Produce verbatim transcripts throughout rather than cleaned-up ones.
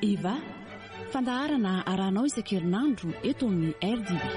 Eva, fandaharana arahanao isan-kerinandro eto amin'ny R D B.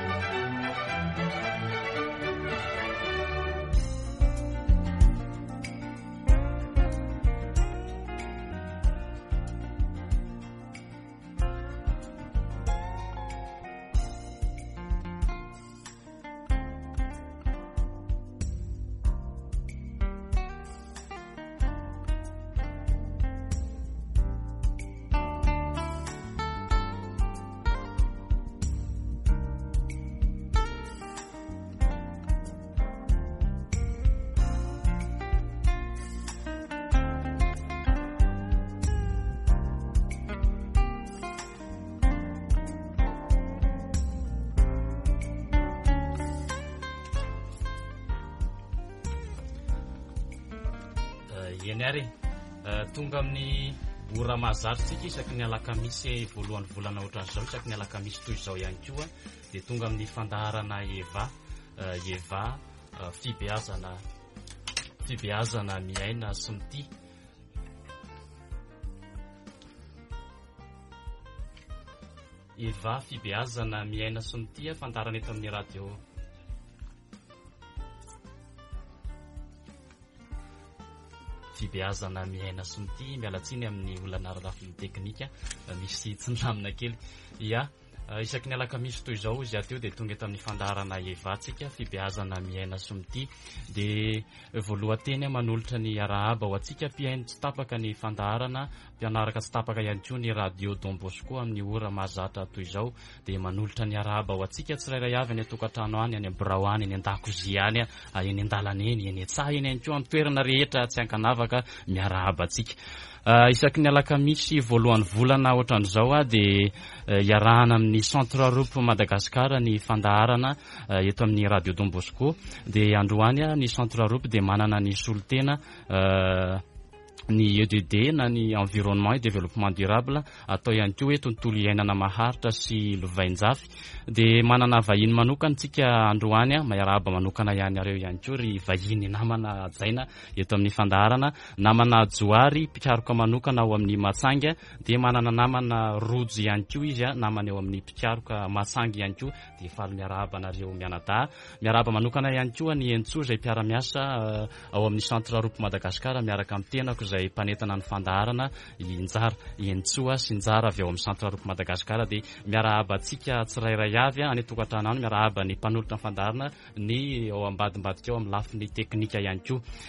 Eny ary tonga amin'ny ora mahazatsika isaky ny alakamisy voalohan'ny volana ohatran'izao isaky ny alakamisy toy izao ihany koa dia tonga amin'ny fandaharana Eva Eva fibeazana fibeazana miaina sy mity Eva fibeazana miaina sy mity fandarana eto amin'ny radio fibeazana miaina sy mity mialatsiny amin'ny olana rarafiny teknika misy tsinamina kely ia isaky ny alakamisy toy izao izy ateo dia tonga eto amin'ny fandaharana Evatsika fibeazana miaina sy mity dia voalohateny manolotra ny arahaba ho atsika mpiaino tsy tapaka ny fandaharana mpianaraka tsy tapaka ihany koa ny radio Don Bosco amin'ny ora mahazatra toy izao dia manolotra ny arahaba ho atsika tsirairay avy any tokantrano any any birao any any an-dakozia any eny an-dalana eny eny an-tsaha eny ihany koa amin'ny toerana rehetra tsy ankanavaka miarahaba atsika isaky ny alakamisy voalohan'ny volana ohatran'izao a dia iarahana amin'ny centre Europe Madagasikara ny fandaharana eto amin'ny radio Don Bosco dia androany ny centre Europe dia manana ny solotena ny E D D na ny environnement et développement durable atao ihany koa hoe tontolo iainana maharitra sy lovain-jafy dia manana vahiny manokana tsika androany miarahaba manokana ihany areo ihany koa ry vahiny namana jaina eto amin'ny fandaharana namana joary mpikaroka manokana ao amin'ny Matsanga dia manana namana rojo ihany koa izy namana eo amin'ny mpikaroka Matsanga ihany koa dia faly miarahaba nareo mianadahy miarahaba manokana ihany koa ny Entso izay mpiara-miasa ao amin'ny centre Europe Madagasikara miaraka amin'ny tenako izay mpanetana ny fandaharana injara Entsoa sy injara avy ao amin'ny centre Europe Madagasikara dia miarahaba atsika tsirairay avy any tokantrano any miarahaba ny mpanolotra ny fandaharana ny ao ambadimbadika ao amin'ny lafiny teknika ihany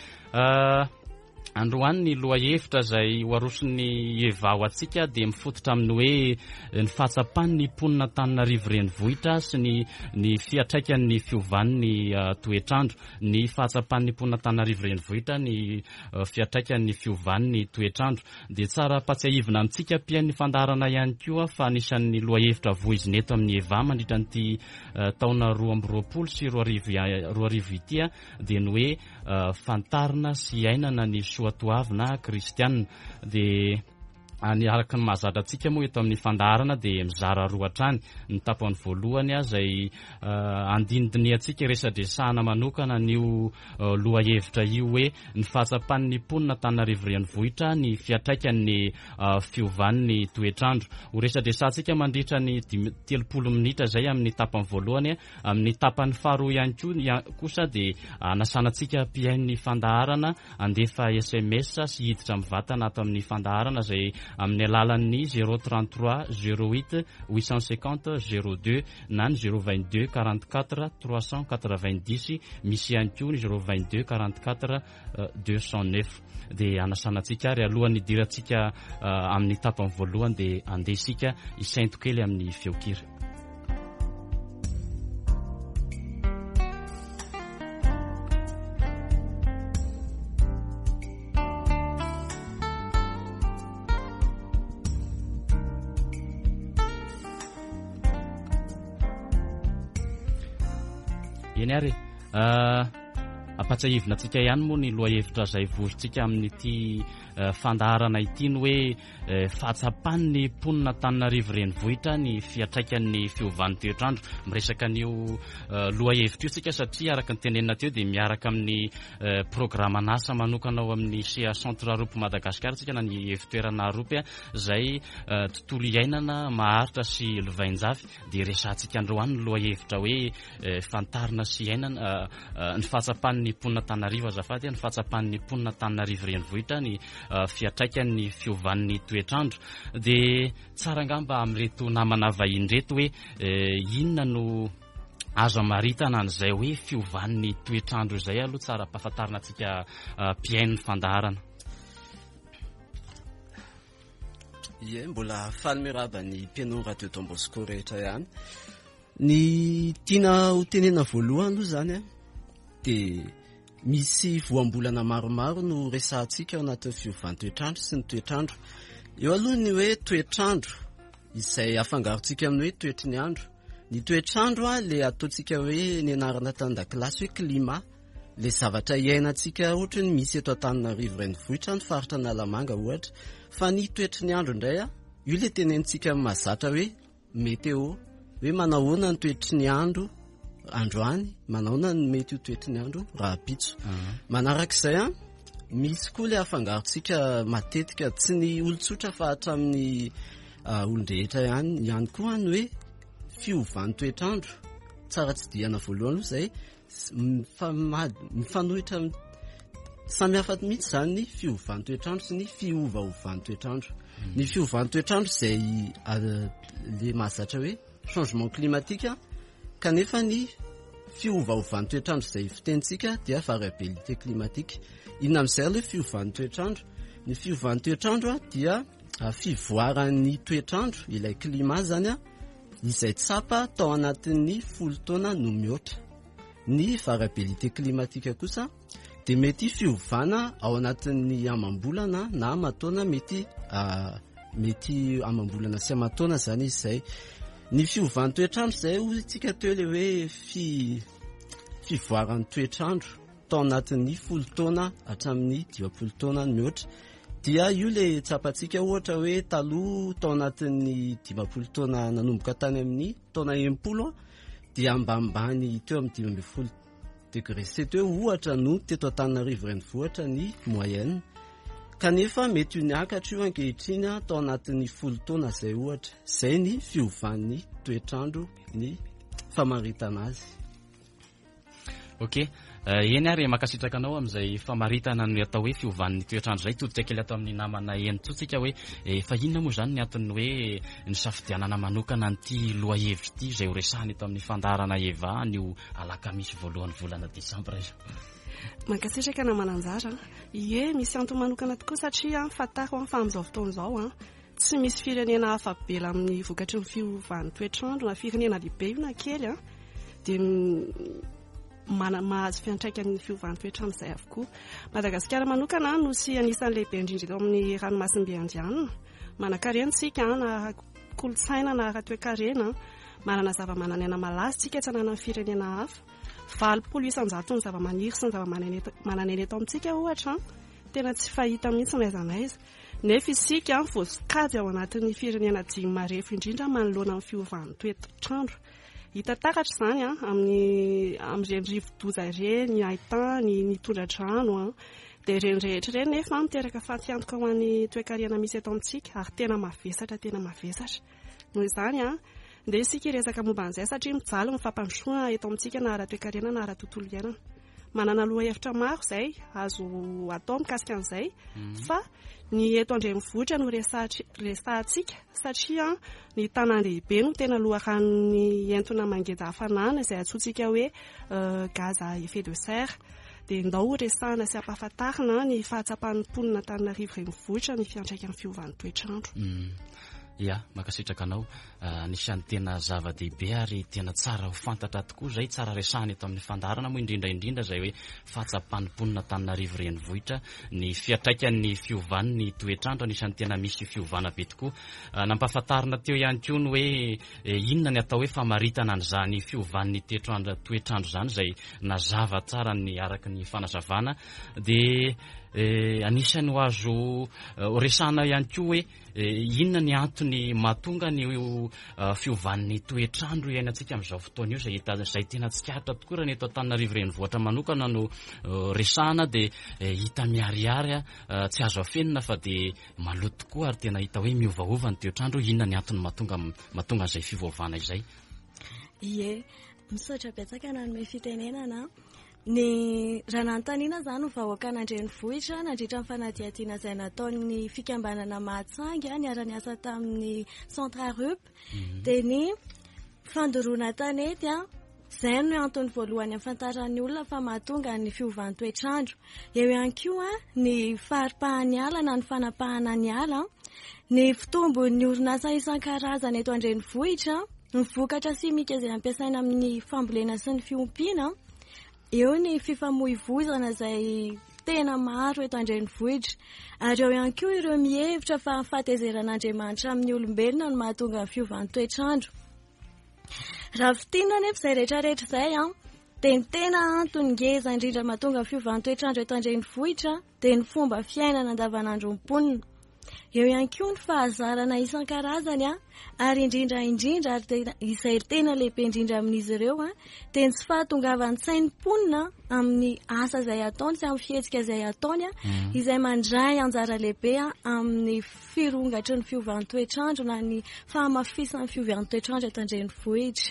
koa androany ny loha hevitra izay hoaroson'ny Eva ho atsika dia mifototra amin'ny hoe ny fahatsapany ny mponina Antananarivo renivohitra sy ny ny fiatraikan'ny fiovan'ny toetrandro ny fahatsapany mponina Antananarivo renivohitra ny fiatraikan'ny fiovan'ny toetrandro dia tsara patsiahivina amintsika mpiain'ny fandaharana ihany koa fa anisan'ny loha hevitra voiziny eto amin'ny Eva mandritra nyity taona roa amby roapolo sy roa arivo ity dia ny hoe fantarina sy ainana ny soatoavina kristianina dia any araka ny mahazatra antsika moa eto amin'ny fandaharana dia mizara roa hatrany ny tapany voalohany izay andinidiny antsika resadresahana manokana n'io loha hevitra io hoe ny fahatsapan'ny mponina Antananarivo renivohitra ny fiatraikan'ny fiovan'ny toetrandro ho resadresantsika mandritra ny telopolo minitra izay amin'ny tapany voalohany amin'ny tapany faharoa ihany kosa dia anasanantsika mpiain'ny fandaharana andefa S M S sy hiditra mivatana ato amin'ny fandaharana izay amin'ny alalan'ny zéro trente-trois zéro huit huit cent cinquante zéro deux na ny zéro vingt-deux quarante-quatre trois cent quatre-vingt-dix misy ihany koa ny zéro vingt-deux quarante-quatre deux cent neuf dia anasanantsika ary alohan'ny idirantsika amin'ny tapany voalohany dia andesika isainto kely amin'ny feokira. Eny ary ampatsahivina antsika ihany moa ny loha hevitra izay vorontsika amin'ity fandaharana ity ny hoe fahatsapan'ny mponina Antananarivo renivohitra ny fiantraikan'ny fiovan'ny toetrandro. Miresaka an'io loha hevitra io tsika satria araka ny tenenina teo dia miaraka amin'ny programma nasa manokana ao amin'ny C A Centre Aropo Madagasikara tsika na ny evitoerana Aropy izay tontolo iainana maharitra sy lovainjafy dia resantsika androany ny loha hevitra hoe fantarina sy iainana ny fahatsapan'ny mponina Antananarivo azafady ny fahatsapan'ny mponina Antananarivo renivohitra ny fiantraikan'ny fiovan'ny toetrandro. Dia tsara angamba amin'ireto namana vahiny reto hoe inona no azo amaritana an'izay hoe fiovan'ny toetrandro izay aloha tsara ampahafantarina antsika mpiaino ny fandaharana. Ie, mbola faly miraba ny mpiaino radio Don Bosco rehetra ihany. Ny tiana ho tenena voalohany aloha zany a dia misy voambolana maromaro no resahantsika ao anatin'ny fiovan'ny toetrandro sy ny toetrandro. Eo aloha ny hoe toetrandro izay afangarontsika amin'ny hoe toetry ny andro. Ny toetrandro a le ataontsika hoe ny anarana tan-dakilasy hoe climat, le zavatra iainantsika ohatra ny misy eto Antananarivo renivohitra ny faritra Analamanga ohatra. Fa ny toetry ny andro indray a io le tenentsika mahazatra hoe météo, hoe manahoana ny toetry ny andro androany, manahoana ny mety io toetry ny andro rahampitso. Manarak'izay a misy koa le afangarontsika matetika tsy ny olon-tsotra fa hatramin'ny olon-drehetra ihany ihany koa ny hoe fiovan'ny toetrandro. Tsara tsy diana voalohany izay mifanohitra samy hafa mihitsy zany ny fiovan'ny toetrandro sy ny fiovaovan'ny toetrandro. Ny fiovan'ny toetrandro izay le mahazatra hoe changement climatique kanefa ny fiovaovan'ny toetrandro izay fitentsika dia variabilité climatique. Inona amin'izay aloha fiovan'ny toetrandro? Ny fiovan'ny toetrandro dia fivoaran'ny toetrandro ilay climat zany a izay tsapa tao anatin'ny folo taona no mihoatra. Ny variabilité climatique kosa dia mety fiovana ao anatin'ny amam-bolana na aman-taona mety mety amam-bolana sy aman-taona zany izay. Ny fiovan'ny toetrandro izay hoy-tsika teo le hoe fi fivoaran'ny toetrandro tao anatin'ny folo taona hatramin'ny dimampolo taona no mihoatra. Dia io le tsapantsika ohatra hoe taloha tao anatin'ny dimampolo taona nanomboka tany amin'ny taona enimpolo dia ambanimbany teo amin'ny dimy ambin'ny folo degré C teo ohatra no teto Antananarivo renivohitra ny moyenne. Kanefa mety ho niakatra io ankehitriny tao anatin'ny folo taona izay ohatra. Izay ny fiovan'ny toetrandro ny famaritana azy. Ok, eny ary makasitraka anao amin'izay famaritana ny atao hoe fiovan'ny toetrandro izay todika kely atao amin'ny namana enitsika hoe efa inona moa zany ny antony hoe ny safidianana manokana an'ity loha hevitra ity izay ho resahany eto amin'ny fandaharana Eva anio alakamisy voalohany volana Desambra io. Mankasitraka namana anjara, ie misy antony manokana tokoa satria fatako fa amin'izao fotoana izao tsy misy firenena hafa bela amin'ny vokatry ny fiovan'ny toetrandro na firenena lehibe io na kely a dia mana mahazo fiantraikan'ny fiovan'ny toetrandro izay avokoa. Madagasikara manokana no sy anisan'ny lehibe indrindra eto amin'ny ranomasimbe indiana. Manan-karentsika na kolontsaina na ara-toekarena, manana zava-manan'aina malaza tsika tsy anana firenena hafa. Valopolo isan-jato ny zava-maniry sy ny zava-manan'aina eto amintsika ohatra tena tsy fahita mihitsy n'aiza n'aiza. Nefa isika voasokajy ao anatin'ny firenena dimy marefo indrindra manoloana amin'ny fiovan'ny toetrandro. Hita takatra zany amin'ny amin'ireny rivo-doza ireny, ny haintany, ny tondra-drano dia ireny rehetra ireny nefa miteraka fahatsiantoka ho an'ny toe-karena misy eto amintsika ary tena mavesatra tena mavesatra. Noho izany dia isika hiresaka momba an'izay satria mijaly ny fampandrosoana eto amintsika na ara-toe-karena na ara-tontolo iainana. Manana loha hevitra maro izay azo atao mikasika an'izay fa ny eto andrenivohitra no resahantsika satria ny tanan-dehibe no tena loharano entona mangeza hafanana izay antsointsika hoe gaz à effet de serre. Dia ndao resahana sy ampahafantarina ny fahatsapan'ny mponina Antananarivo renivohitra ny fiantraikan'ny fiovan'ny toetrandro. ia makasitraka anao anisan'ny tena zava-dehibe ary tena tsara ho fantatra tokoa zay tsara resahana eto amin'ny fandarana moa indrindra indrindra zay hoe fahatsapaniponina Antananarivo renivohitra ny fiatraikan'ny fiovan'ny toetrandro anisan'ny tena misy fiovana be tokoa nampahafantarina teo ihany koa ny hoe inona ny atao hoe famaritana an'izany fiovan'ny toetrandro toetrandro zany zay nazava tsara ny araky ny fanazavana de Eh, anisany ho azo uh, resana ihany koa hoe eh, inona ny antony mahatonga ny uh, fiovan'ny toetrandro iainantsika amin'izao fotoana io zay hita zay tena tsikaritra tokoa raha ny eto Antananarivo renivohitra manokana no uh, resana de eh, hita miariary uh, tsy azo afenina fa de maloto tokoa ary tena hita hoe miovaova ny toetrandro inona ny antony mahatonga mahatonga an'izay fivoavana izay. Ie misaotra betsaka nanome fitenenana ny raha nanontaniana zany ho vahoaka an'andrenivohitra nandritra ny fanadihadiana izay nataon'ny fikambanana Mahatsanga niara-niasa tamin'ny centre Arup dia ny fandoroana tanety a izay no antony voalohany afantaran'ny olona fa mahatonga ny fiovan'ny toetrandro. Eo ihany koa ny faripahan'ny ala na ny fanapahana ny ala, ny fitombon'ny orinasa isan-karazany eto andrenivohitra, ny vokatra simika izay ampiasaina amin'ny fambolena sy ny fiompiana, eo ny fifamoivoizana izay tena maro eto andrenivohitra, ary eo ihany koa ireo mihevitra fa fahatezeran'Andriamanitra amin'ny olombelona no mahatonga ny fiovan'ny toetrandro. Raha fitinana nefa izay rehetrarehetra izay a dia ny tena antony ngeza indrindra mahatonga ny fiovan'ny toetrandro eto andrenivohitra dia ny fomba fiainana andavanandro mponina. Eo ihany koa ny fahazarana isan-karazany a ary indrindra indrindra ary tena izay tena lehibe indrindra amin'izy ireo a dia ny tsy fahatongavan'ny sain'ny mponina amin'ny asa izay ataony sy amin'ny fihetsika izay ataony a izay mandray anjara lehibe a amin'ny firongatry ny fiovan'ny toetrandro na ny fahamafisan'ny fiovan'ny toetrandro eto andrenivohitra.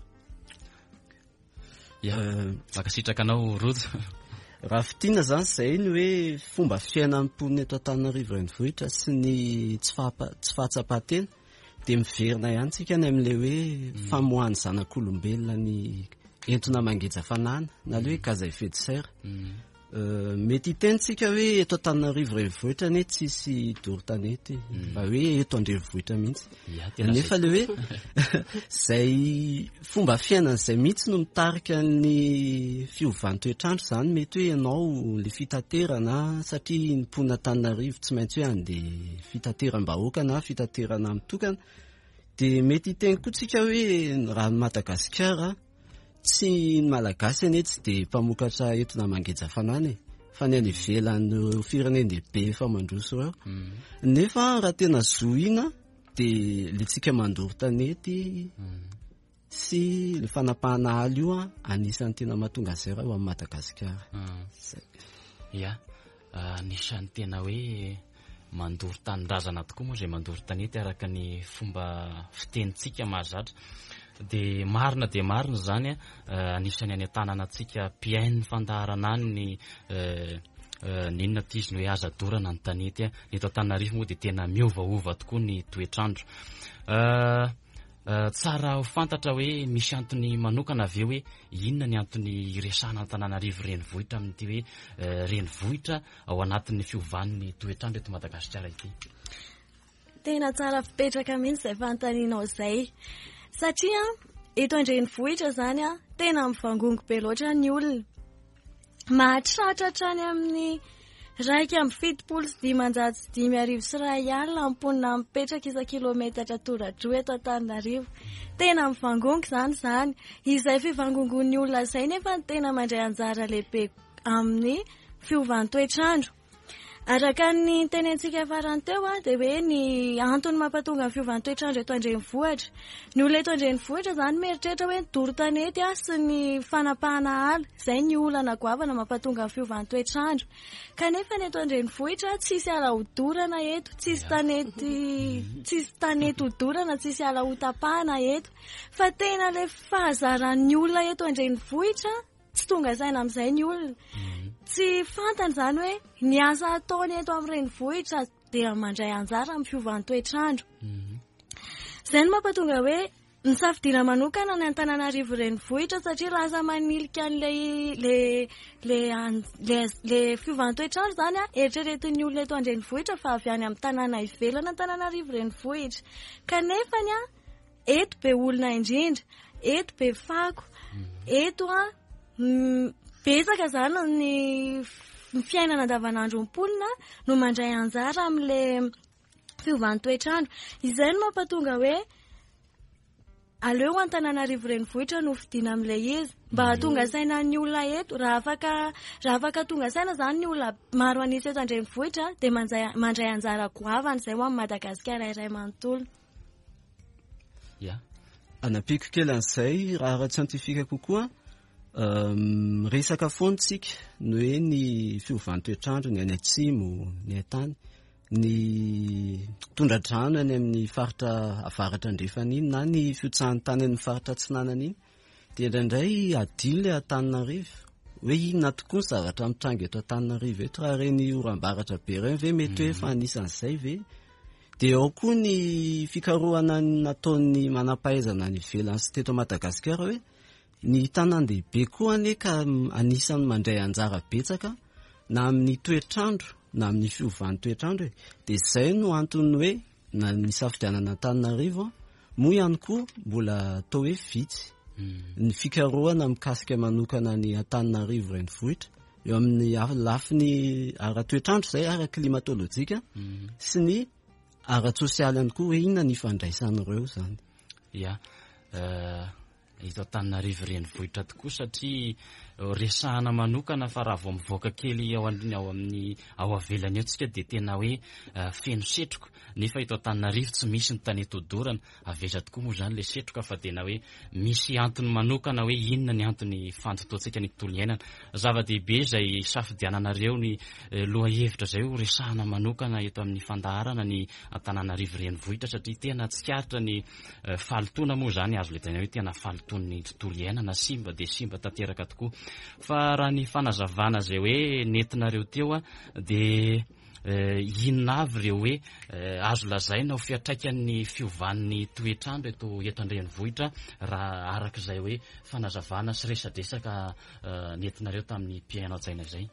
Ia makasitraka anao Rojo. Raha fitiana zany zay ny hoe fomba fiainan'ny mponina eto Antananarivo renivohitra sy ny tsy fahatsapahatena dia miverina ihany tsika ny amin'ilay hoe famoahany zanak'olombelona ny entona mangeja fanana na le hoe gaz à effet de serre. Mety hitentsika hoe eto Antananarivo renivohitra ne tsisy doro-tanety fa hoe eto andrenivohitra mihitsy nefa le hoe zay fomba fiainana izay mihitsy no mitarika ny fiovan'ny toetrandro zany. Mety hoe ianao le fitaterana satria ny mponina Antananarivo tsy maintsy hoe andeha fitateram-bahoaka na fitaterana mitokana dia mety hiteny koa tsika hoe raha ny Madagasikara tsy ny malagasy ane tsy dia mpamokatra entona mangeja fanana fa ny any ivelan'ny firenen'lehibe fa mandroso ireo nefa raha tena zohina dia le tsika mandoro tanety sy le fanapahana ala io a anisan'ny tena mahatonga izay raha eo amin'ny Madagasikara. Ia anisan'ny tena hoe mandoro tanindrazana tokoa moa izay mandoro tanety araka ny fomba fitenitsika mahazatra. Dia marina dia marina zany a anisany any an-tanana antsika mpiain'ny fandaharana any ny ninona tiziny hoe aza dorana ny tanety a ny eto Antananarivo moa dia tena miovaova tokoa ny toetrandro. Tsara ho fantatra hoe misy antony manokana avy eo hoe inona ny antony resahana Antananarivo renivohitra amin'ity hoe renivohitra ao anatin'ny fiovan'ny toetrandro eto Madagasikara ity. Tena tsara fipetraka mihitsy izay fanontanianao izay. Satria eto andrenivohitra zany a tena mivangongo be loatra ny olona. Mahatratratra any amin'ny raika amby fitopolo sy dimanjato sy dimy arivo sy iray alina mponina mipetraka isan-kilometatra tora-droa eto Antananarivo. Tena mivangongo zany zany. Izay fivangongon'ny olona izay nefa tena mandray anjara lehibe amin'ny fiovan'ny toetrandro. Araka ny tenentsika farany teo a dia hoe ny antony mampatonga ny fiovan'ny toetrandro eto andrenivohitra. Ny olona eto andrenivohitra zany mieritreritra hoe doro-tanety a sy ny fanapahana ala izay ny olana goavana mampatonga ny fiovan'ny toetrandro. Kanefa ny eto andrenivohitra tsisy ala hodorana eto, tsisy tanety tsisy tanety hodorana, tsisy ala hotapahana eto, fa tena le fahazaran'ny olona eto andrenivohitra tsy tonga saina amin'izay ny olona. Tsy fantany zany hoe ny asa ataony eto amin'ny renivohitra dia mandray anjara amin'ny fiovan'ny toetrandro. Izay no mampatonga hoe ny safidina manokana ny Antananarivo renivohitra satria lasa manilika an'ilay le le le le fiovantoetrandro zany a eritreretin'ny olona eto an-drenivohitra fa avy any amin'ny tanàna ivelana Antananarivo renivohitra kanefany a eto be olona indrindra eto be fako eto a betsaka zany ny fiainana andavanandro mpolina no mandray anjara amin'le fiovantoetrandro izay no mampatonga hoe aleo Antananarivo renivohitra no fidiana amin'ilay izy mba hatonga saina ny olona eto raha afaka raha afaka tonga saina zany ny olona maro anisy eto an-drenivohitra dia mandray anjara goavana izay ho amin'ny Madagasikara iray manontolo. Ya. Anapiko kely an'izay raha ara-tsiantifika kokoa resaka foantsika no hoe ny fiovantoetrandro ny any atsimo ny antany ny tondra-drano any amin'ny faritra avaratra andrefana iny na ny fiotsahan'ny tany amin'ny faritra atsinanana iny dia indraindray adilo ilay Antananarivo hoe inona tokoa ny zavatra mitranga eto Antananarivo eto raha reny oram-baratra be ireny ve mety hoe fa anisan'izay ve dia ao koa ny fikarohana nataon'ny manam-pahaizana ny ivelany sy teto Madagasikara hoe ny tanan-dehibe koa ane ka anisan'ny mandray anjara betsaka na amin'ny toetrandro na amin'ny fiovantoetrandro dia izay no antony hoe na ny safidianana Antananarivo moa ihany koa mbola atao hoe vitsy ny fikarohana mikasika manokana ny Antananarivo renivohitra eo amin'ny lafiny ara-toetrandro izay ara-klimatolojika sy ny ara-tsosialy ihany koa hoe inona ny ifandraisan'ireo zany. Ya. Ito Antananarivo renivohitra tokoa satria resahana manokana fa raha vao mivoaka kely ao amin'ny ao avelany eo tsika dia tena hoe feno setroka nefa ito Antananarivo tsy misy ny tanety hodorana aveza tokoa moa zany le setroka fa tena hoe misy antony manokana hoe inona ny antony fantotoantsika ny tontolo iainana zava-dehibe izay safidiananareo ny loha hevitra izay ho resahana manokana eto amin'ny fandaharana ny Antananarivo renivohitra satria tena tsikaritra ny falitona moa zany azo letana hoe tena faliton'ny tontolo iainana simba dia simba tanteraka tokoa fa raha ny fanazavana izay hoe nentinareo teo a dia inona avy ireo hoe azo lazaina ho fiatraikan'ny fiovan'ny toetrandro eto eto an-drenivohitra raha arak'izay hoe fanazavana sy resadresaka nentinareo tamin'ny mpiaino an-tsaina izay.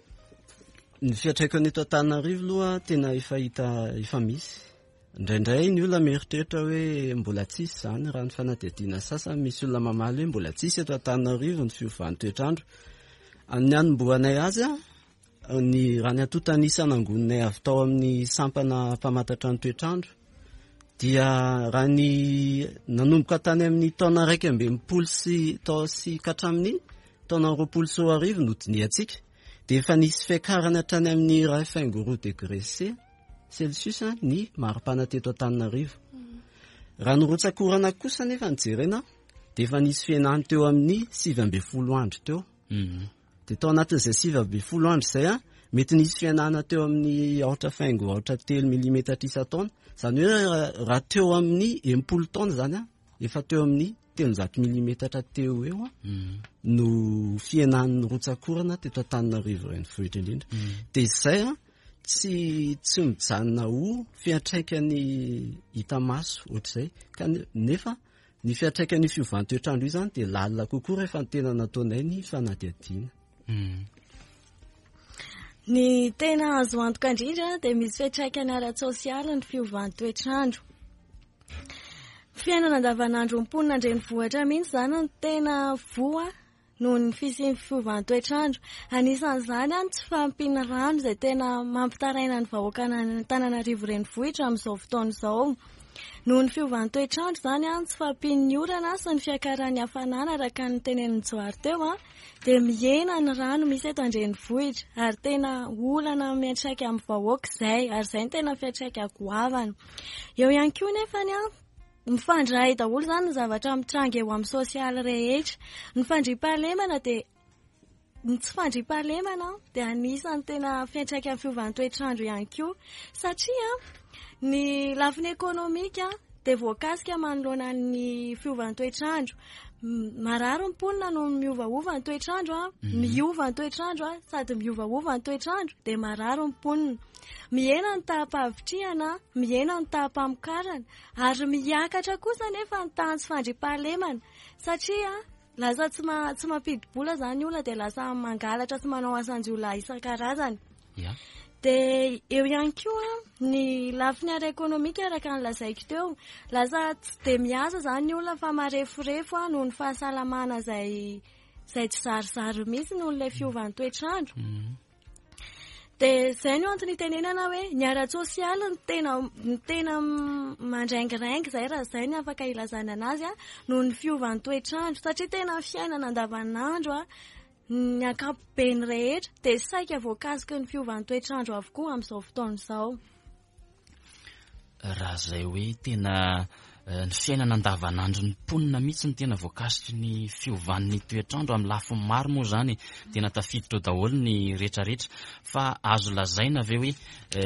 Ny fiatraikany eto Antananarivo aloha tena efa hita efa misy indraindray ny olona mieritreritra hoe mbola tsisy zany raha ny fanadihadiana sasany misy olona mamaly hoe mbola tsisy eto Antananarivo ny fiovan'ny toetrandro amin'ny hanombohanay azy a ny raha ny atotanisana angononay avy tao amin'ny sampana mpamantatra ny toetrandro dia raha ny nanomboka tany amin'ny taona raika amby enimpolo sy tao sy katramin'iny taona roapolo sy roa arivo nodiniantsika dia efa nisy fiakarana hatrany amin'ny iray faingo roa degré C Celsius ny maripana teto Antananarivo. Raha ny rotsakorana kosa nefa nijerena dia efa nisy fiainany teo amin'ny sivy amby folo andro teo. Dia tao anatin'izay sivy amby folo andro izay a mety nisy fiainana teo amin'ny aotra faingo aotra telo milimetatra isa-taona izany hoe raha teo amin'ny enimpolo taona zany a efa teo amin'ny telonjato milimetatra teo eo a no fiainan'ny rotsakorana teto Antananarivo renivohitra indrindra dia izay a tsy tsy mijanona ho fiatraikany hita maso ohatr'izay ka nefa ny fiatraikany fiovantoetrandro io zany dia lalina kokoa rehefa ny tena nataonay ny fanadihadiana. Ny tena azo antoka indrindra dia misy fiatraikany ara-tsosialy ny fiovantoetrandro. Fiainana andavanandro mponina an-drenivohitra mihitsy zany no tena voa noho ny fisian'ny fiovantoetrandro. Anisan'izany any tsy fahampiana rano izay tena mampitaraina ny vahoaka Antananarivo renivohitra amin'izao fotoana izao. Noho ny fiovantoetrandro zany any tsy fahampian'ny orana sy ny fiakaran'ny hafanana araka ny tenenin'ny Johary teo a dia mihena ny rano misy eto an-drenivohitra ary tena olana miantraika amin'ny vahoaka izay ary izay ny tena fiantraika goavana. Eo ihany koa nefany a mifandray daholo zany ny zavatra mitranga eo amin'ny sosialy rehetra. Ny fandriam-pahalemana dia ny tsy fandriam-pahalemana dia anisan'ny tena fiantraika amin'ny fiovantoetrandro ihany koa satria ny lafiny ekonomika dia voakasika manoloana ny fiovantoetrandro. marary mponina no miovaova ny toetrandro a miova ny toetrandro a sady miovaova ny toetrandro dia marary mponina miena ny taham-pahavitriana miena ny taham-pamokarana ary miakatra kosa nefa ny tany sy fandriampahalemana satria lasa tsy tsy mampidi-bola zany olona dia lasa mangalatra sy manao asan-jiolahy isan-karazany dia eo ihany koa ny lafiny ara-ekônomika araka ny lazaiko teo lasa tsy dia miasa zany olona fa marefurefo a noho ny fahasalamana zay zay tsy zarizary mihitsy noho n'ilay fiovan'ny toetrandro dia zay no antony tenenana hoe ny ara-tsosialy ny tena ny tena mandraingirangy zay raha zay ny afaka ilazana anazy a noho ny fiovan'ny toetrandro satria tena fiainana andavanandro a ny ankapobeny rehetra dia saika voakasiky ny fiovan'ny toetrandro avokoa amin'izao fotoana izao raha zay hoe tena ny fiainana andavanandro ny mponina mihitsy ny tena voakasiky ny fiovan'ny toetrandro amin'ny lafiny maro moa zany tena tafiditra daholo ny rehetrarehetra fa azo lazaina ve hoe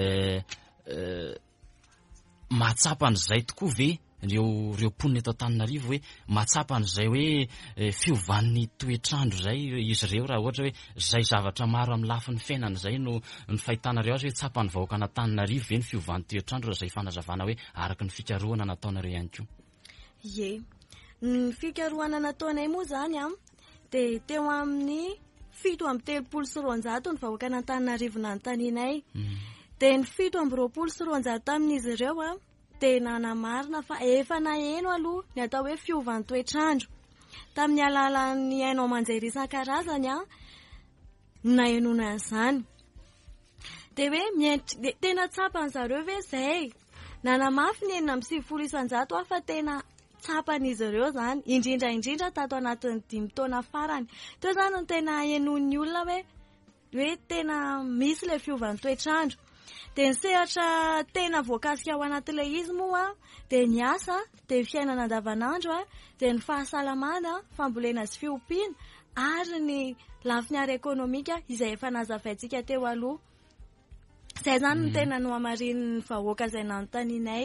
mahatsapa an'izay tokoa ve reo reo mponina eto Antananarivo hoe mahatsapa an'izay hoe fiovan'ny toetrandro zay izy ireo raha ohatra hoe zay zavatra maro amin'ny lafiny fiainana zay no ny fahitanareo azy hoe tsapa ny vahoaka an'Antananarivo ve ny fiovan'ny toetrandro raha zay fanazavana hoe araka ny fikarohana nataonareo ihany koa ye ny fikarohana nataonay moa zany a dia teo amin'ny fito amby telopolo sy roanjato ny vahoaka an'Antananarivo nanontanianay dia ny fito amby roapolo sy roanjato amin'izy ireo a dia nanamarina fa efa naheno aloha ny atao hoe fiovan'ny toetrandro tamin'ny alalan'ny hainao manjery isan-karazany a nahenona an'izany dia hoe tena tsapany zareo ve zay nanamafy ny enina amby sivifolo isanjato a fa tena tsapan'izy ireo zany indrindra indrindra tato anatin'ny dimy taona farany teo zany no tena henon'ny olona hoe hoe tena misy ilay fiovan'ny toetrandro dia ny sehatra tena voakasika ao anatin'ilay izy moa dia ny asa dia fiainana andavanandro a dia ny fahasalamana fambolena sy fiompiana ary ny lafiny ara-ekônomika izay efa nazavaintsika teo aloha izay zany no tena no hamarin'ny vahoaka izay nanontanianay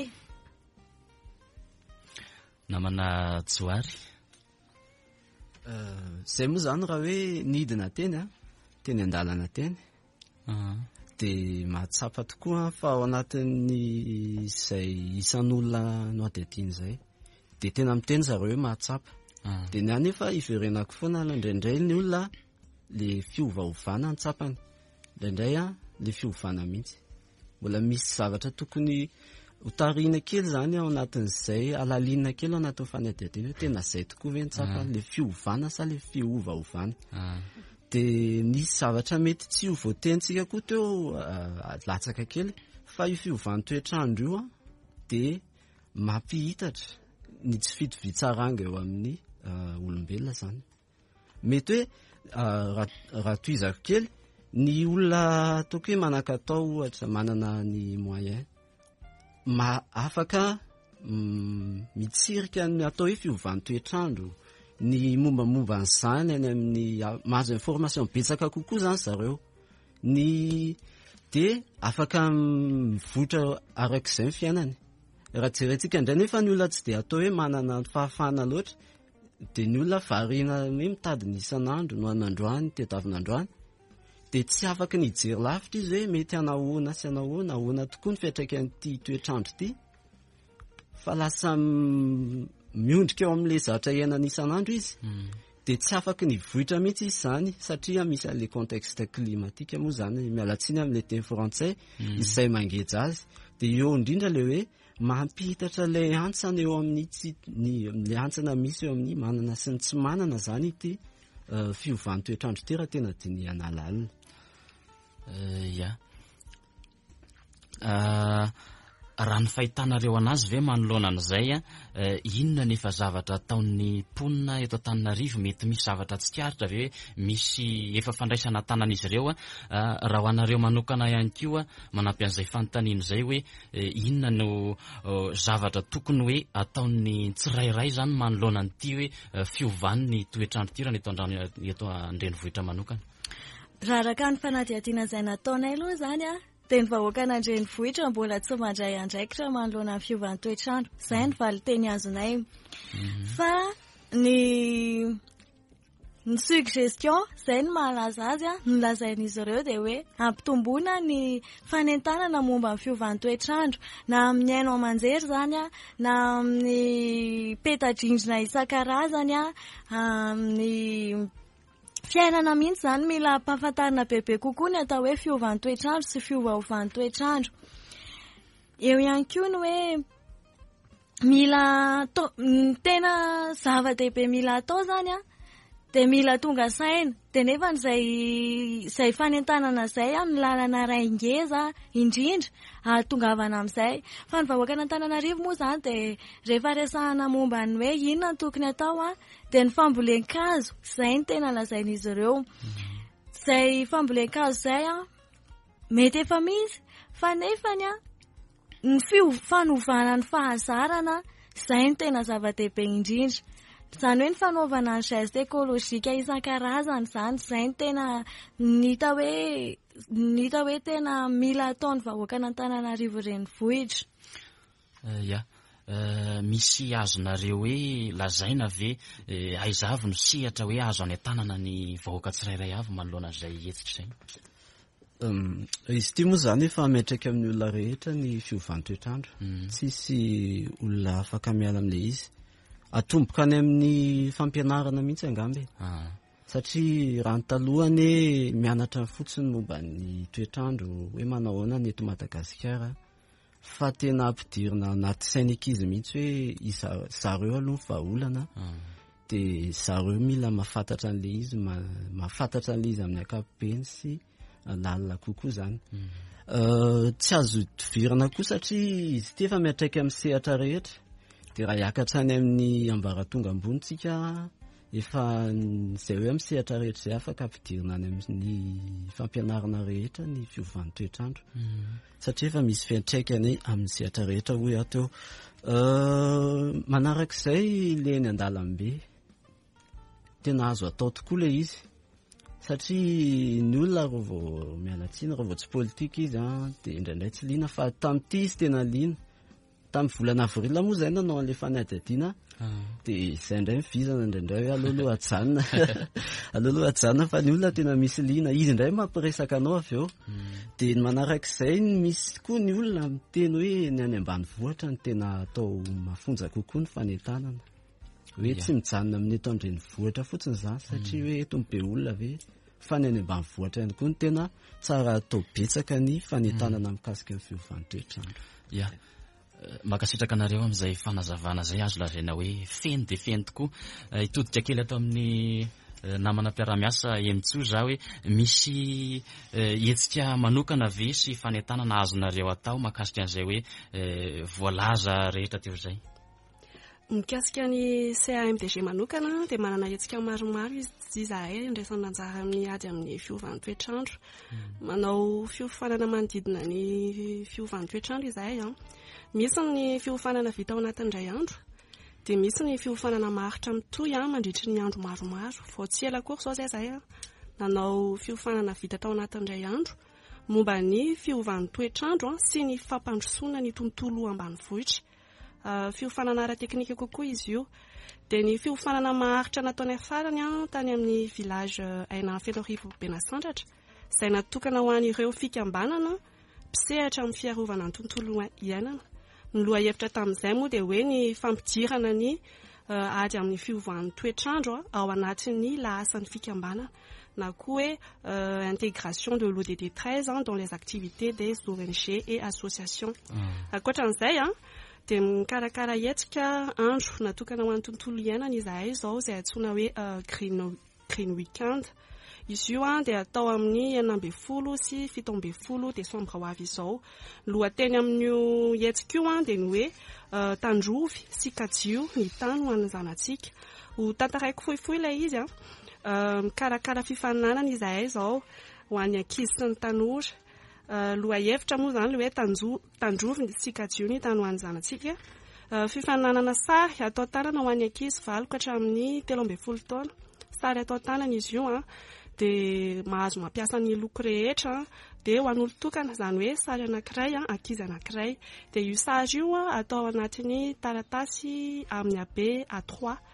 namana Tsoary zay moa zany raha hoe nidina teny a teny an-dalana teny dia mahatsapa tokoa fa ao anatin'ny izay isan'olona no adihadiany zay dia tena miteny zareo hoe mahatsapa dia ny anefa iverenako foana indraindray ny olona le fiovaovana ny tsapany indraindray a le fiovana mihitsy mbola misy zavatra tokony hotarina kely zany ao anatin'izay alalina kely ao anatin'ny fanadihadiana hoe tena zay tokoa ve ny tsapany le fiovana sa le fiovaovana dia nisy zavatra mety tsy ho voatentsika koa teo latsaka kely fa io fiovan'ny toetrandro io a dia mampihitatra ny tsy fitovitsaranga eo amin'ny olombelona zany mety hoe raha toizako kely ny olona ataoko hoe manakatao ohatra manana ny moyen ma afaka mitsirika ny atao hoe fiovan'ny toetrandro ny mombamomba n'izany any amin'ny mahazo information betsaka kokoa zany zareo ny dia afaka mivoatra arak'izay ny fiainany raha jerentsika indray nefa ny olona tsy dia atao hoe manana ny fahafahana loatra dia ny olona variana hoe mitady ny isan'andro no an'androany tediavin'androany dia tsy afaka ny hijery lavitra izy hoe mety anahoana sy anahoana ahoana tokoa ny fiantraikan'ity toetrandro ity fa lasa miondrika eo amin'ilay zavatra iainana isan'andro izy dia tsy afaka ny vohitra mihitsy izy zany satria misy an'ilay contexte climatique moa zany mialatsiny amin'ilay teny frantsay izay mangeja azy dia eo indrindra ilay hoe mampihitatra ilay antsana eo amin'ny tsy ny antsana misy eo amin'ny manana sy ny tsy manana zany ity fiovan'ny toetrandro ity raha tena dinihana lalina ya raha ny fahitanareo anazy ve manoloana an'izay a inona nefa zavatra ataon'ny mponina eto Antananarivo mety misy zavatra tsy tiaritra ve misy efa fandraisana tanan'izy ireo a raha ho anareo manokana ihany koa manampy an'izay fanontaniana izay hoe inona no zavatra tokony hoe ataon'ny tsirairay zany manoloana an'ity hoe fiovan'ny toetrandro ity raha eto andrano eto an-drenivohitra manokana raha araka ny fanadihadiana izay nataonay aloha zany a dia ny vahoaka an-drenivohitra mbola tsy mandray andraikitra manoloana ny fiovan'ny toetrandro izay ny valiteny azonay fa ny ny suggestion zay ny mahalaza azy a nolazain'izy ireo dia hoe ampitomboana ny fanentanana momba ny fiovantoetrandro na amin'ny aino aman-jery zany a na amin'ny peta-drindrina isan-karazany a amin'ny fiainana mihitsy zany mila mpahafantarana bebe kokoa ny atao hoe fiovantoetrandro sy fiovaovantoetrandro. Eo ihany koa ny hoe mila tena zava-dehibe mila atao zany a dia mila tonga saina dia nefa n'izay izay fanentanana izay amin'ny lalana raingeza indrindra ahatongavana amin'izay. Fa ny vahoaka n'Antananarivo moa zany dia rehefa resahana momba ny hoe inona no tokony atao a dia ny fambolen-kazo izay ny tena lazain'izy ireo. Izay fambolen-kazo izay a mety efa misy fa nefany a ny fanovana ny fahazarana izay ny tena zava-dehibe indrindra. Izany hoe ny fanaovana ny geste ekôlôjika isan-karazany zany izay ny tena nita hoe nita hoe tena mila ataon'ny vahoaka n'Antananarivo renivohitra. Ya misy azonareo hoe lazaina ve aiza avy no sehatra hoe azo any an-tanana ny vahoaka tsirairay avy manoloana izay hetsitra izay? Izy ity moa zany efa metraka amin'ny olona rehetra ny fiovantoetrandro. Tsisy olona afaka miala amin'ilay izy. Atomboka any amin'ny fampianarana mihitsy angambe. Satria raha ny talohany mianatra fotsiny momba ny toetrandro hoe manao ahoana ny eto Madagasikara fa tena ampidirina anaty saina ankizy mihitsy hoe zareo aloha vahaolana dia zareo mila mahafantatra an'ilay izy mahafantatra an'ilay izy amin'ny ankapobeny sy lalina kokoa zany. Tsy azo tovirana koa satria izy ity efa miatraika amin'ny sehatra rehetra dia raha hiakatra any amin'ny ambaratonga ambonitsika efa izay hoe amin'ny sehatra rehetra izay afaka ampidirina any amin'ny fampianarana rehetra ny fiovantoetrandro satria efa misy fiantraikany amin'ny sehatra rehetra hoy ato. Manarak'izay leny an-dalambe tena azo atao tokoa ilay izy satria ny olona raha vao mialatsiny raha vao tsy politika izy dia indraindray tsy liana fa tamin'ity izy tena liana. Tamin'ny volana avrila moa izay nanao an'ilay fanadihadiana dia izay indray mivizana indraindray hoe aleoloha hajanona aleoloha hajanona fa ny olona tena misy liana izy indray mampiresaka anao avy eo dia manarak'izay misy koa ny olona miteny hoe ny any ambanivohitra ny tena atao mafonja kokoa ny fanentanana hoe tsy mijanona amin'ny eto an-drenivohitra fotsiny zany satria hoe eto be olona ve fa ny any ambanivohitra ihany koa ny tena tsara atao betsaka ny fanentanana mikasika ny fiovantoetrandro. Ya makasitraka anareo amin'izay fanazavana izay azo lazaina hoe feno dia feno tokoa. Hitodika kely atao amin'ny namana mpiara-miasa Emitso za hoe misy hetsika manokana ve sy fanentanana azonareo atao makasika an'izay hoe voalaza rehetra teo izay? Mikasika ny C A M D G manokana dia manana hetsika maromaro izy izahay indraisan'ny anjara amin'ny ady amin'ny fiovantoetrandro. Manao fiofanana manodidina ny fiovantoetrandro izahay a. Misy ny fiofanana vita ao anatin'indray andro dia misy ny fiofanana maharitra mitohy a mandritry ny andro maromaro. Vao tsy ela akory izao izahay a nanao fiofanana vita tao anatin'indray andro momba ny fiovantoetrandro sy ny fampandrosoana ny tontolo ambanivohitra. Fiofanana ara-teknika kokoa izy io dia ny fiofanana maharitra nataony farany a tany amin'ny village Aina Felorivo Benasandratra izay natokana ho an'ireo fikambanana mpisehatra amin'ny fiarovana ny tontolo iainana. Ny loha hevitra tamin'izay moa dia hoe ny fampidirana ny ady amin'ny fiovantoetrandro ao anatin'ny lahasan'ny fikambanana na koa hoe intégration de l'O D D treize dans les activités des O N G et associations. Ankoatran'izay a dia mikarakara hetsika andro natokana ho an'ny tontolo iainana izahay izao izay antsoina hoe green green weekend. Izy io a dia atao amin'ny enina ambin'ny folo sy fito ambin'ny folo desambra ho avy izao. Lohateny amin'io hetsika io a dia ny hoe tandrovy sy kajio ny tany ho an'ny zanatsika. Ho tantaraiko fohifohy ilay izy a mikarakara fifaninanana izahay izao ho an'ny ankizy sy ny tanora. Loha hevitra moa zany hoe tandrovy sy kajio ny tany ho an'ny zanatsika. Fifaninanana sary atao tanana ho an'ny ankizy valo ka hatramin'ny telo ambin'ny folo taona. Sary atao tanana izy io a dia mahazo mampiasa ny loko rehetra dia ho an'olon-tokana izany hoe sary anankiray ankizy anankiray dia io sary io atao anatin'ny taratasy amin'ny habe A trois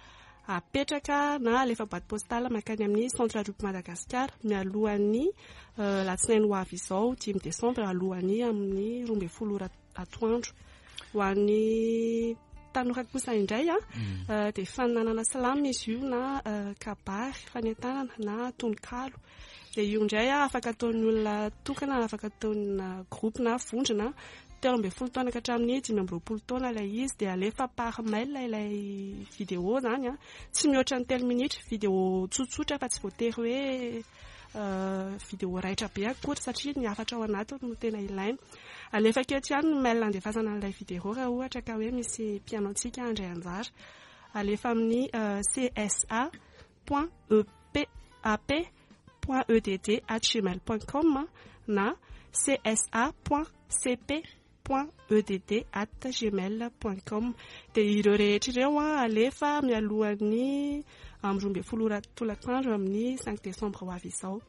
apetraka na alefa boîte postale makany amin'ny centre groupe Madagasikara mialohan'ny latsinainy ho avy izao dimy desambra alohan'ny amin'ny roa ambin'ny folo atoandro ho an'ny tanora kosa indray a dia fananana salama izy io na kabary fanentanana na tononkalo dia io indray a afaka ataon'ny olona tokana afaka ataon'ny groupe na vondrona telo ambin'ny folo taona ka hatramin'ny dimy amby roapolo taona ilay izy dia alefa par mail ilay vidéo zany a tsy mihoatra ny telo minitra vidéo tsotsotra fa tsy voatery hoe vidéo raitra be akory satria ny afatra ao anatiny no tena ilaina alefa aketo ihany ny mail andefasana an'ilay vidéo raha ohatra ka hoe misy mpianontsika andray anjara alefa amin'ny csa point ep point edd at gmail point com na csa point cp point edd at gmail point com dia ireo rehetra ireo a alefa mialohan'ny amin'ny roa ambin'ny folo tolakandro amin'ny cinq décembre ho avy izao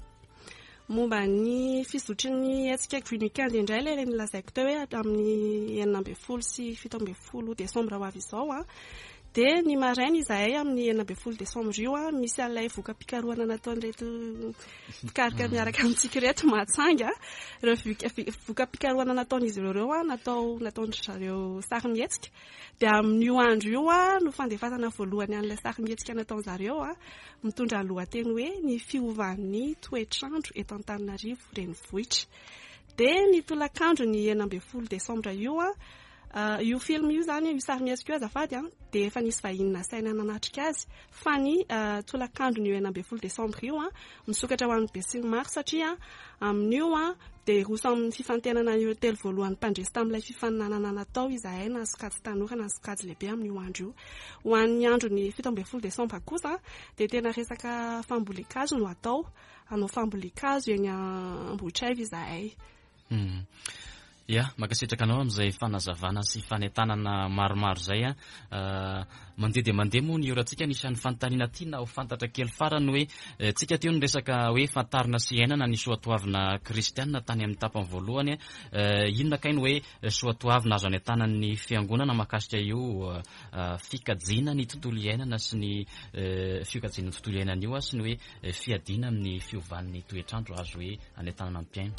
momba ny fisotrin'ny hetsika weekend indray ilay nilazaiko teo hoe amin'ny enina ambin'ny folo sy fito ambin'ny folo desambra ho avy izao a dia ny maraina izahay amin'ny enina ambin'ny folo desambra io a misy an'ilay voka-pikarohana nataon'ireto pikarika miaraka amintsika reto mahatsanga ireo voka-pikarohana nataon'izy ireo reo a natao nataon'zareo sarimihetsika dia amin'io andro io a no fandefasana voalohany an'ilay sarimihetsika nataon'zareo a mitondra ny lohateny hoe ny fiovan'ny toetrandro eto Antananarivo renivohitra dia ny tolakandro ny enina ambin'ny folo desambra io a Uh, io film io zany io sarimihetsika io azafady a dia efa nisy vahiny nasaina nanatrika azy fa ny uh, tolakandro ny enina ambin'ny folo desambra io a misokatra ho an'ny be sy ny maro satria amin'io a dia roso amin'ny fifantenana io telo voalohany mpandresy tamin'ilay fifaninanana natao izahay na sokajy tanora na sokajy lehibe amin'io andro io ho an'ny andro ny fito ambin'ny folo desambra kosa dia tena resaka fambolekazo no atao hanao fambolekazo eny Ambohitraiva izahay mm. Ya, makasitraka anao amin'izay fanazavana sy fanentanana maromaro zay a uh, mandeha dia mandeha moa ny orantsika nisan'ny fanontaniana tiana ho fantatra kely farany hoe uh, tsika teo ny resaka hoe fantarina sy ainana ny soatoavina kristianina tany amin'ny tapany voalohany uh, inona kainy hoe soatoavina azo anentanan'ny fiangonana mahakasika io uh, uh, fikajiana ny tontolo iainana sy ny uh, fikajiana ny tontolo iainana io a sy ny hoe uh, fiadiana amin'ny fiovan'ny toetrandro azo hoe anentanana amin'ny mpiaino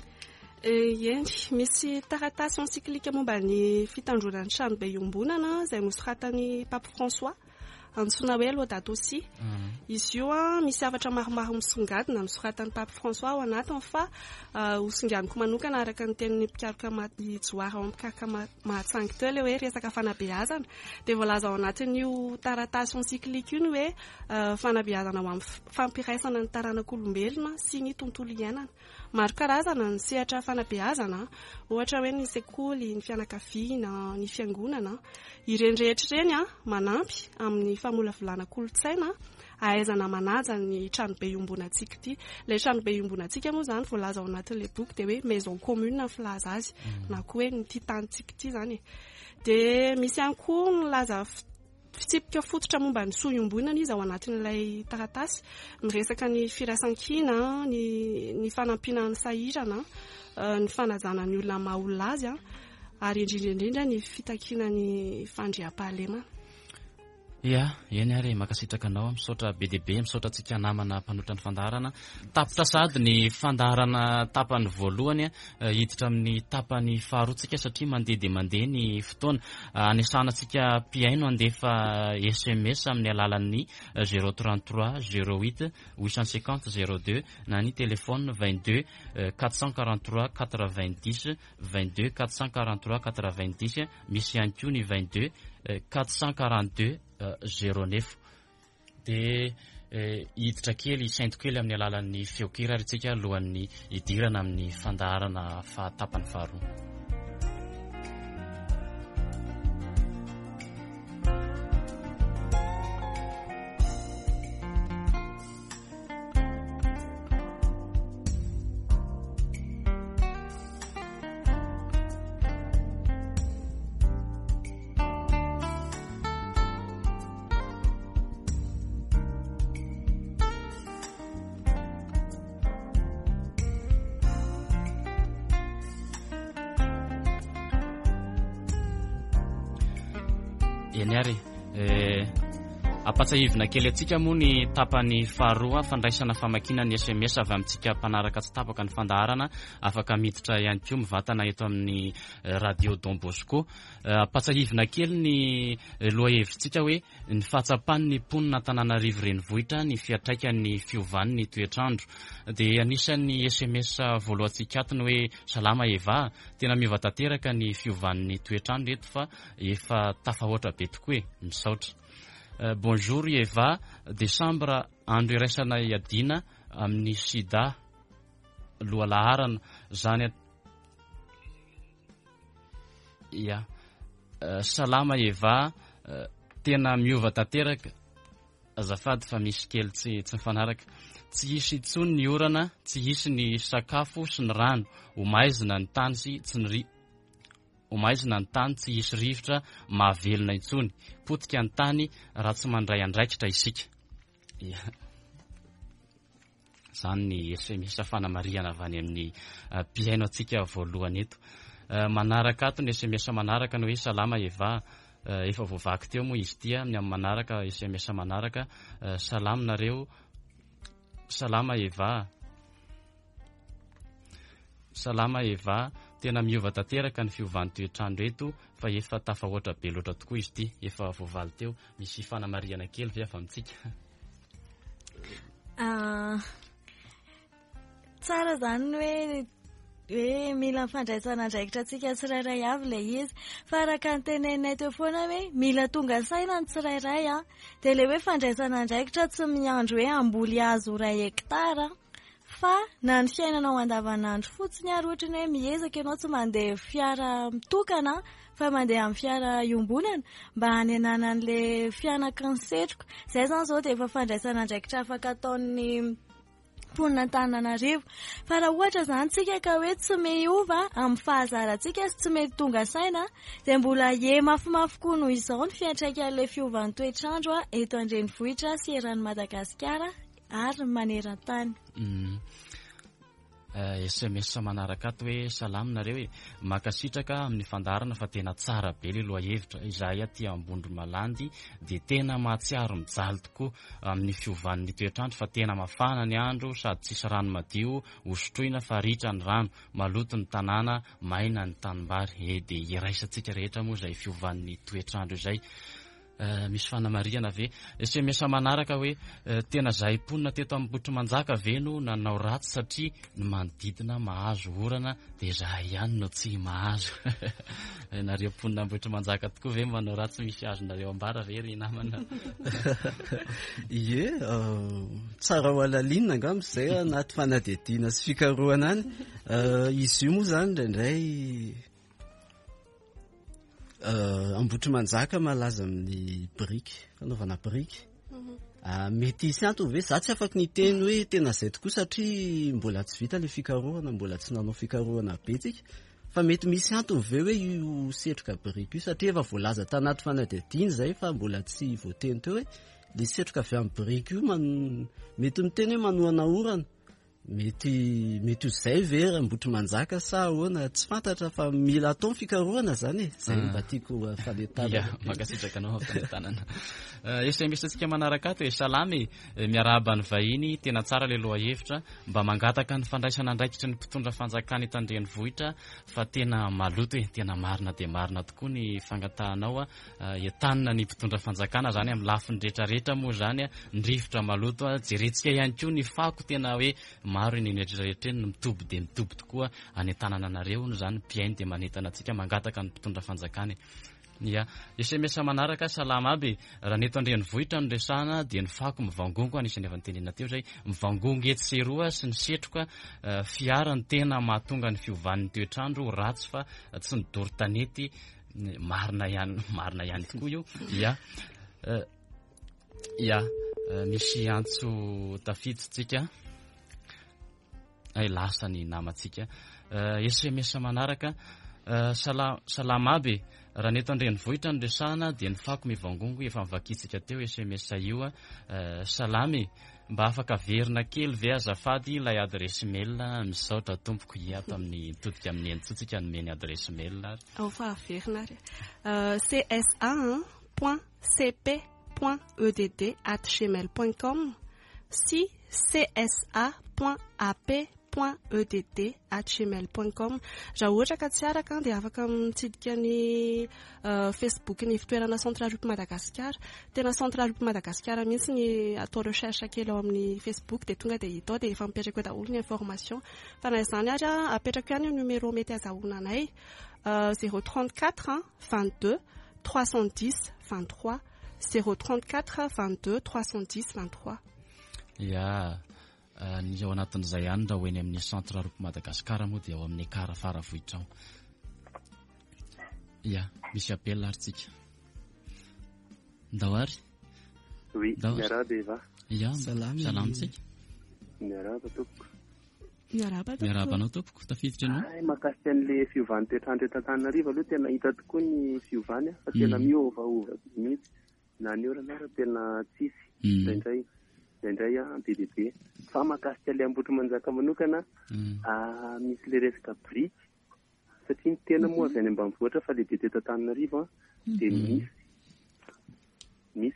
eny misy taratasy encyclique momba ny fitandronan'ny tranobe iombonana izay nosoratany Pape François antsoina hoe Laudato Si izy io a misy havatra maromaro misongadina nosoratan'ny Pape François ao anatiny fa hosonganiko manokana araka ny tenin'ny mpikaroka Joara ao mpikaroka Mahatsangy teo ilay hoe resaka fanabeazana dia voalaza ao anatin'io taratasy encyclique io ny hoe fanabeazana ho amin'ny fampiraisana ny taranak'olombelona sy ny tontolo iainana maro karazana ny sehatra fanabeazana ohatra hoe ny sekoly ny fianakaviana ny fiangonana ireny rehetra ireny a manampy amin'ny famolavolana kolontsaina ahaizana manaja ny tranobe iombonantsika ity ilay tranobe iombonantsika moa zany voalaza ao anatin'ilay boky dia hoe maison commune ny filaza azy na koa hoe ny ity tanitsika ity zany dia misy ihany koa milaza fitsipika fototra momba ny soa iombonana izy ao anatin'ilay taratasy miresaka ny firasan-kina ny ny fanampiana ny sahirana ny fanajana ny olona maha olona azy a ary indrindra indrindra ny fitakiana ny fandriam-pahalemana ya eny ary makasitraka anao misaotra be dia be misaotra antsika namana mpanotra ny fandaharana tapitra sady ny fandaharana tapany voalohany hiditra amin'ny tapany faharoatsika satria mandeha dia mandeha ny fotoana anesanantsika mpiaino andefa S M S amin'ny alalan'ny zéro trente-trois zéro huit huit cent cinquante zéro deux na ny telefona vingt-deux quatre cent quarante-trois quatre-vingt-dix vingt-deux quatre cent quarante-trois quatre-vingt-dix misy ihany koa ny vingt-deux quatre cent quarante-deux zéro neuf dia hiditra kely sainto kely amin'ny alalan'ny feokira ary tsika alohan'ny hidirana amin'ny fandaharana fahatapany faharoa eny ary apatsahivina kely atsika moa ny tapany faharoa fandraisana famakina ny S M S avy amintsika mpanaraka tsy tapaka ny fandaharana afaka miditra ihany koa mivatana eto amin'ny radio Don Bosco. Apatsahivina kely ny lohahevitsika hoe ny fahatsapany ny mponina Antananarivo renivohitra ny fiatraikan'ny fiovan'ny toetrandro dia anisan'ny S M S voalohantsika atony hoe salama Eva tena miova tanteraka ny fiovan'ny toetrandro eto fa efa tafahoatra be tokoa e misaotra. Uh, bonjour Eva, décembre andro iraisana iadina amin'ny sida loha laharana zany ya uh, salama Eva uh, tena miova tanteraka azafady fa misy kely tsy tsy mifanaraka tsy hisy intsony ny orana tsy hisy ny sakafo sy ny rano homaizina ny tany sy tsy ny ri homaizina ny tany tsy hisy rivotra mahavelona intsony potika ny tany raha tsy mandray andraikitra isika. Yeah. Zany ny S M S fanamariana avy any amin'ny uh, piaino atsika voalohany eto. Uh, manaraka ato ny S M S manaraka ny hoe salama Eva uh, efa voavaky teo moa izy tia amin'ny manaraka S M S manaraka uh, salama nareo salama Eva salama Eva tena miova tanteraka ny fiovan'ny toetrandro eto fa efa tafahoatra be loatra tokoa izy ty efa voavaly teo misy fanamariana kely ve avy amintsika. Uh, tsara zany hoe hoe mila fandraisana andraikitra tsika tsirairay avy le izy fa araka ny teneninay teo foana hoe mila tonga saina ny tsirairay a dia le hoe fandraisana andraikitra tsy miandro hoe amboly azo ray hektara fa na ny fiainanao andavanandro fotsiny ary ohatra ny hoe miezaka ianao tsy mandeha fiara mitokana fa mandeha amin'ny fiara iombonana mba hanenana an'le fianaka ny setroka izay zany zao dia efa fandraisana andraikitra afaka ataon'ny mponina Antananarivo fa raha ohatra zany tsika ka hoe tsy miova amin'ny fahazarantsika sy tsy mety tonga saina dia mbola ye mafimafy koa noho izao ny fiantraikan'le fiovan'ny toetrandro eto an-drenivohitra sy eran'ny Madagasikara ary maneran-tany. Mm. Uh, S M S manaraka ato hoe salama nareo hoe makasitraka amin'ny fandarana fa tena tsara be le lohahevitra izahay aty ambondro malandy dia tena mahatsiaro mijaly tokoa amin'ny fiovan'ny toetrandro fa tena mafana ny andro sady tsisy rano madio hosotroina fa ritra ny rano maloto ny tanàna maina ny tanimbary e dia iraisantsika rehetra moa izay fiovan'ny toetrandro izay. Uh, misy fanamariana ve S M S manaraka hoe uh, tena zahay mponina teto amin'ny Botrimanjaka ve no nanao ratsy satria ny manodidina mahazo orana dia zahay ihany no tsy mahazo. Nareo mponina amin'ny Botrimanjaka tokoa ve manao ratsy misy azonareo ambara ve ry namana? Ie uh, tsara ho alalinina angamba izay anaty fanadihadiana sy fikarohana any uh, izy io moa zany indraindray Uh, Ambotrimanjaka malaza amin'ny briky fanaovana briky mm-hmm. uh, mety isy anto ve za tsy afaka ny teny hoe tena zay tokoa satria mbola tsy vita le fikarohana mbola tsy nanao fikarohana betsika fa mety misy anto ve hoe io setroka briky io satria efa voalaza tanaty fanadihadiana zay fa mbola tsy voateny teo hoe le setroka avy amin'ny briky io man... mety miteny hoe manohana orana mety mety izay ve raha Botrimanjaka sa ahoana tsy fantatra fa mila atao ny fikarohana zany e zay mba tiako fanentanana. Ya makasitraka anao fanentanana. S M S antsika manaraka ato hoe salama miarahaba ny vahiny tena tsara le lohahevitra mba mangataka ny fandraisana andraikitra ny mpitondra fanjakana eto an-drenivohitra fa tena maloto e tena marina dia marina tokoa ny fangatanao entanina ny mpitondra fanjakana zany amin'ny lafiny rehetrarehetra moa zany ny rivotra maloto jerentsika ihany koa ny fako tena hoe maro eny rehetrarehetra eny mitoby dia mitoby tokoa any tanana anareo no zany piainy dia manentana antsika mangataka ny mpitondra fanjakana. Ya S M S manaraka salama aby raha neto an-drenivohitra no resahana dia ny fako mivangongo anisany avy nytenena teo zay mivangongo eto sy eroa sy ny setroka uh, fiara ny tena mahatonga ny fiovan'ny toetrandro ratsy fa uh, tsy ny dory tanety marina ihany marina ihany tokoa io. Ya uh, ya uh, misy antso tafiditsika ay lasa ny namatsika. uh, S M S manaraka uh, sala, salama aby raha neto an-drenivohitra ny resahana dia ny fako mivangongo efa mivakitsika teo S M S io uh, salamy mba afaka verina kely ve azafady ilay adresse mail misaotra tompoko hiato amin'ny todika amin'ny enitsika nomeny adresse mail. Ao fa averina ary uh, C S A point C P point e d d at gmail point com sy c s a point a p point e d d at gmail point com. Raha ohatra ka tsy araka dia afaka mitsidika ny Facebook ny fitoerana Centre Aroupy Madagasikara. Tena Centre Aroupy Madagasikara mihitsy ny atao recherche kely ao amin'ny Facebook dia tonga dia hitao dia efa mipetraka eo daholo ny information. Fa na izany ary apetraka ihany ny numéro mety azahoana anay zéro trente-quatre vingt-deux trois cent dix vingt-trois zéro trente-quatre vingt-deux trois cent dix vingt-trois. Ya ny ao anatin'izay ihany raha hoeny amin'ny Centre Aroupy Madagasikara moa dia ao amin'ny Ekara Faravohitra ao. Ya, misy appel aritsika. Ndawary? Oui, miaraba eva. Ya, salama tsika. Miaraba tompoko. Miaraba tompoko. Miaraba anao tompoko, tafiditra ianao? Ay, makasika an'ilay fiovany toetrandro eto Antananarivo aloha tena hita tokoa ny fiovany fa tena miovaova mihitsy. Na ny orana ara tena tsisy. Indraindray indray be dia be. Fa makasika ilay Ambotrimanjaka manokana misy ilay resaka briky satria tena moa avy any ambanivohitra fa ilay be teto Antananarivo dia misy misy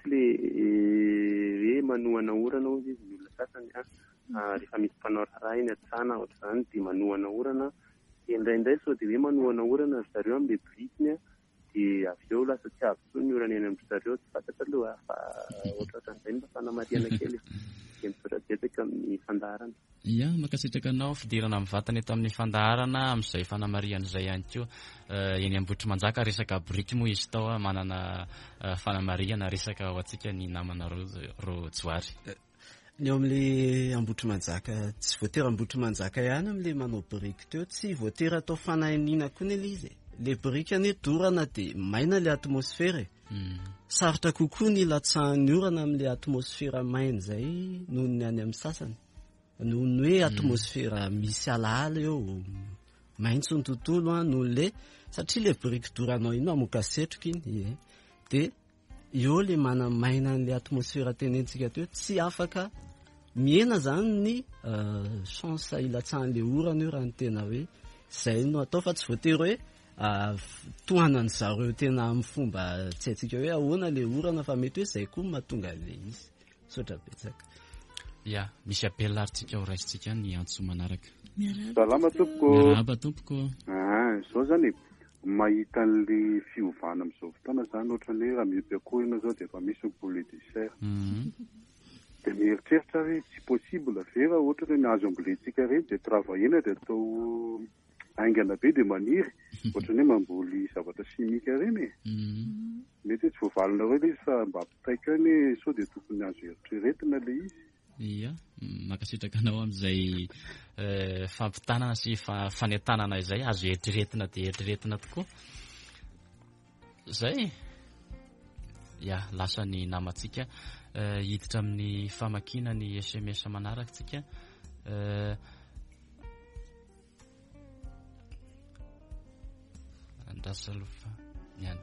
ilay hoe manohana orana izy ny olona sasany rehefa misy mpanao raharaha iny atsana ohatr'izany dia manohana orana indraindray sao dia hoe manohana orana ry zareo amin'ilay brikiny dia avy eo lasa tsy avy ny orana eny amin'ny zareo tsy fantatra aloha fa ohatraohatran'izay mba fanamariana kely dia misoratetsaka amin'ny fandaharana. Ya, makasitraka anao fidirana amin'ny vatana eto amin'ny fandaharana amin'izay fanamariana izay ihany koa eny Ambotrimanjaka resaka briky moa izy tao manana fanamariana resaka ho antsika ny namana ro Joary. Ny ao amin'ilay Ambotrimanjaka tsy voatery Ambotrimanjaka ihany amin'ilay manao briky teo tsy voatery atao fanahiniana koa ilay izy. Le briky ane dorana dia maina le atmosfera e. Sarotra kokoa ny latsahan'ny orana amin'ilay atmosfera maina izay noho ny any amin'ny sasany. Noho ny hoe atmosfera misy alaala eo maintso ny tontolo noho le satria le briky doranao iny mamoaka setroka iny dia eo le manamaina an'ilay atmosfera tenentsika teo tsy afaka miena zany ny chance ilatsahan'ilay orana eo raha ny tena hoe izay no atao fa tsy voatery hoe tohanany zareo tena amin'ny fomba tsy haitsika hoe ahoana le orana fa mety hoe izay koa mahatonga le izy sotra betsaka. Ya, misy appel aritsika ho raisitsika ny antso manaraka. Salama tompoko. Miaraba tompoko. Ah, izao zany mahita an'ilay fiovana amin'izao fotoana zany ohatran'ny hoe raha mipeakohina zao dia efa misy politisera. Dia mieritreritra hoe tsy possible ve raha ohatra hoe nahazo ambolentsika ireny dia travaiena dia atao aingana be dia maniry ohatran'ny hoe mamboly zavatra simika ireny e. Mety tsy voavalona hoe ilay izy fa mba ampitaika hoe sao dia tokony azo eritreretina ilay izy. Iya, makasitraka anao amin'izay fampitanana sy fanentanana izay azo eritreretina dia eritreretina tokoa. Izay ya, lasa ny namantsika hiditra amin'ny famakina ny S M S manaraka tsika. Andasalofa niany.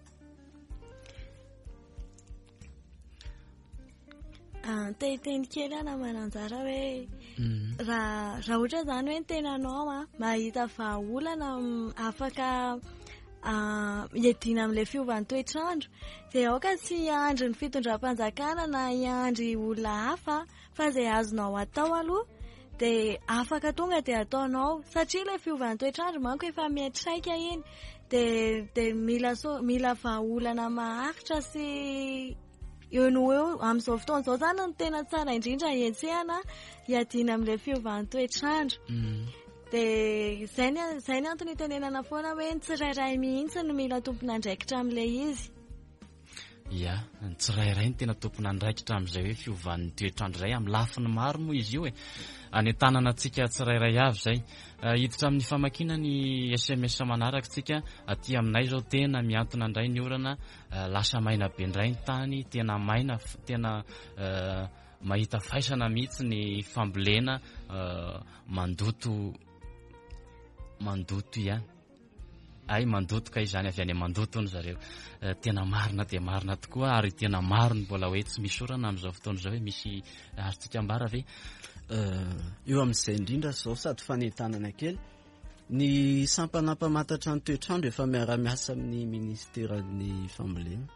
Tehiteny kely ana mananjara hoe raha raha ohatra zany hoe tenanao a mahita vahaolana afaka hiadiana amin'ilay fiovan'ny toetrandro dia aoka tsy hiandry ny fitondram-panjakana na hiandry olona hafa fa izay azonao atao aloha dia afaka tonga dia ataonao satria ilay fiovan'ny toetrandro manko efa mihatraika iny dia dia mila so mila vahaolana maharitra sy eo no eo amin'izao fotoana izao zany no tena tsara indrindra hietsehana hiadiana amin'ilay fiovan'ny toetrandro. Dia izay ny izay ny antony itenenana foana hoe ny tsirairay mihitsy no mila tompona andraikitra amin'ilay izy. Ya, ny tsirairay ny tena tompona andraikitra amin'izay hoe fiovan'ny toetrandro izay amin'ny lafiny maro moa izy io e. Anentanana antsika tsirairay avy izay hiditra amin'ny famakina ny S M S manaraka tsika aty aminay zao tena miantona indray ny orana lasa maina be indray ny tany tena maina tena mahita faisana mihitsy ny fambolena mandoto mandoto ihany ay mandoto ka izany avy any mandoto ny zareo tena marina dia marina tokoa ary tena maro ny mbola hoe tsy misy orana amin'izao fotoana izao hoe misy azotsika ambara ve eo amin'izay indrindra zao sady fanentanana kely ny sampanampamantatra ny toetrandro efa miara-miasa amin'ny ministeran'ny fambolena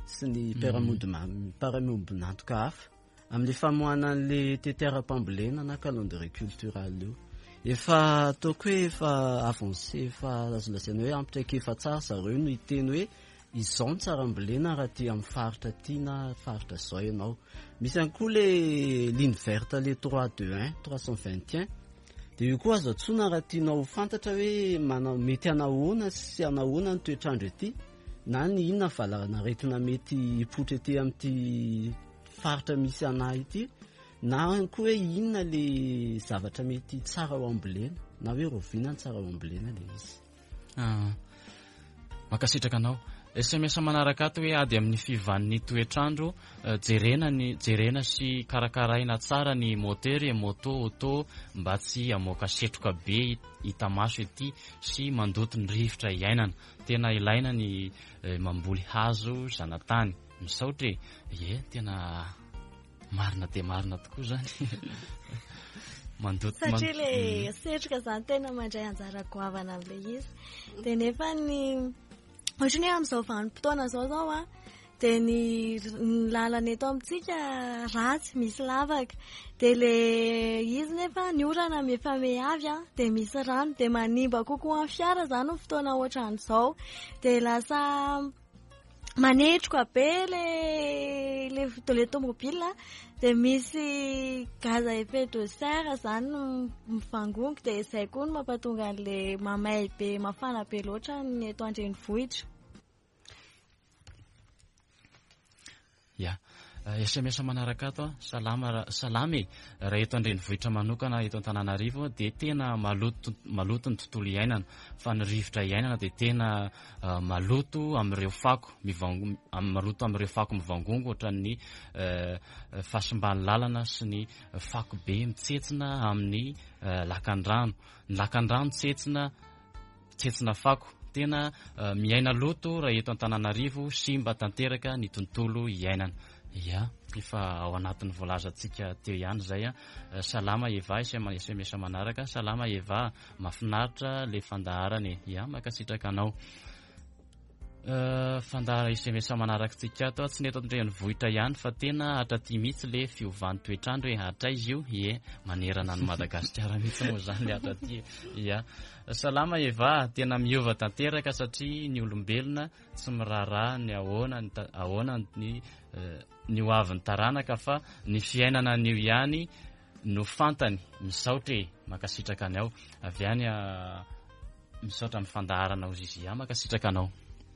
sy ny paramombonantoka hafa amin'le famohana an'le tetera-pambolena na calendrier cultural io efa ataoko hoe efa avancé efa azo lasaina hoe ampitraika efa tsara zareo no hiteny hoe izao ny tsara ambolena raha ty amin'ny faritra ty na faritra zao ianao. Misy ihany koa le ligne verte le trois deux un trois cent vingt et un de io koa azo atsoina raha tianao fantatra hoe manao mety anahoana sy anahoana ny toetrandro ety na ny inona valarana aretina mety hipoitra ety amin'ity faritra misy anahy ity na koa hoe inona le zavatra mety tsara ho ambolena na hoe roviana ny tsara ho ambolena le izy. Makasitraka anao S M S manaraka ato hoe ady amin'ny fivan'ny toetrandro jerena ny jerena sy karakaraina tsara ny motery moto auto mba tsy amoaka setroka be hita maso ety sy mandoto ny rivotra iainana. Tena ilaina ny mamboly hazo zanatany misaotra e tena marina de marina tokoa zany. Mandoto satria le setroka zany tena mandray anjara goavana amin'le izy de nefa ny ohatra ny amin'izao vanim-potoana zao zao a de ny lalana eto amintsika ratsy misy lavaka de le izy nefa ny orana mifamehavy a de misy rano de manimba kokoa amin'ny fiara zany ny fotoana ohatran'izao de lasa manetroka be le le le tomobile de misy gaz à effet de serre zany mivangongo de izay koa no mampatonga an'le mamay be mafana be loatra ny eto andrenivohitra. Ya S M S manaraka ato salama salame raha eto andrenivohitra manokana eto Antananarivo de tena maloto maloto ny tontolo iainana fa ny rivotra iainana de tena uh, maloto amin'ireo fako mivango maloto amin'ireo fako mivangongo ohatran'ny uh, fasimbany lalana sy ny fako be mitsetsina amin'ny uh, lakan-drano ny lakan-drano tsetsina tsetsina fako tena uh, miaina loto raha eto Antananarivo sy mba tanteraka ny tontolo iainana. Ya, efa ao anatin'ny voalazantsika teo ihany zay a. Salama Eva S M S manaraka. Salama Eva, mafinaritra le fandaharany. Ya, makasitraka anao. Uh, fandahara S M S manaraka tsika ato tsy neto andrenivohitra ihany fa tena hatraty mihitsy le fiovan'ny toetrandro hoe hatra izy io ye manerana ny Madagasikara mihitsy moa zany le hatraty. Ya. Salama Eva, tena miova tanteraka satria ny olombelona tsy miraharaha ny ahoana ny ahoana ny uh, ny hoavin'ny taranaka fa ny fiainana an'io ihany no fantany misaotra e makasitraka anao avy any misaotra amin'ny fandaharana ozy izy ya makasitraka anao.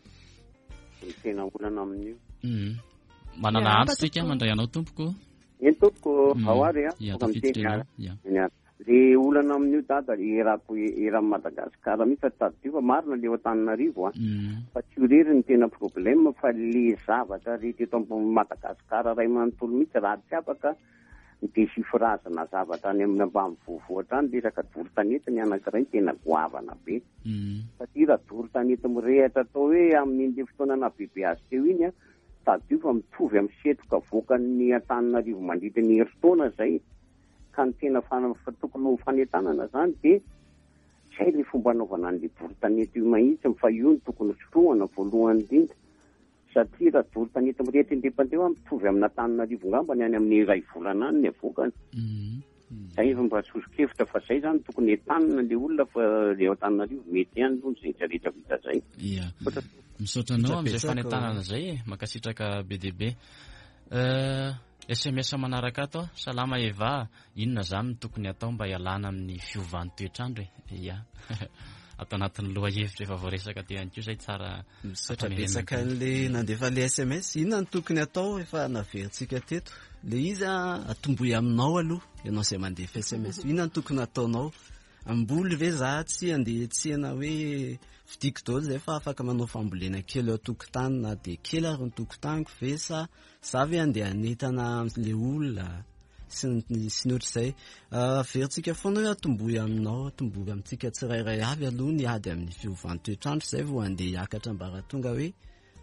Tena olana amin'io. Mhm. Manana antso tsika mandray anao tompoko. En tompoko ao ary a. Ya tafiditra ya. Le olana amin'io dada erako era Madagasikara mihitsy tadio fa marina le Antananarivo a. Fa tsy irery ny tena problème fa le zavatra rehetra eto amin'ny Madagasikara ray manontolo mihitsy raha tsy afaka desifrazana zavatra any amin'ny ambanivohitra any resaka doro-tanety ny anankiray tena goavana be. Satria raha doro-tanety mirehatra atao hoe amin'iny fotoana bebe azy teo iny a tadio fa mitovy amin'ny setroka voakan'ny Antananarivo mandritra ny herintaona zay ka ny tena tokony ho fanentanana zany de zay le fomba anaovana an'le doro-tanety io mahitsy fa io ny tokony sorohana voalohany indrindra satria raha doro-tanety mirehetra indepandeo mitovy amin'ny Antananarivo ngambany any amin'ny iray volana any ny avokany. Zay mba sosokevitra fa zay zany tokony entanina le olona fa le Antananarivo mety ihany aloha zay rehetra vita zay. Iya. Misaotra anao amin'izay fanentanana zay e makasitraka be dia be. Uh, S M S manaraka ato salama Eva inona zany no tokony atao mba hialana amin'ny fiovan'ny toetrandro e. Ia. Atao anatin'ny lohahevitra efa voaresaka teo ihany koa zay tsara misaotra betsaka an'le nandefa le S M S inona no tokony atao efa naveritsika teto le izy atomboy aminao aloha ianao zay mandefa S M S inona no tokony ataonao amboly ve za tsy andeha tsena hoe vidiko daholo zay fa afaka manao fambolena kely ao tokotany na de kely ary ny tokotaniko ve sa za ve andeha anetana le olona sy ny sy ny ohatr'izay averitsika foana hoe atomboy aminao atomboy amintsika tsirairay avy aloha ny ady amin'ny fiovan'ny toetrandro zay vao andeha hiakatra mbara tonga hoe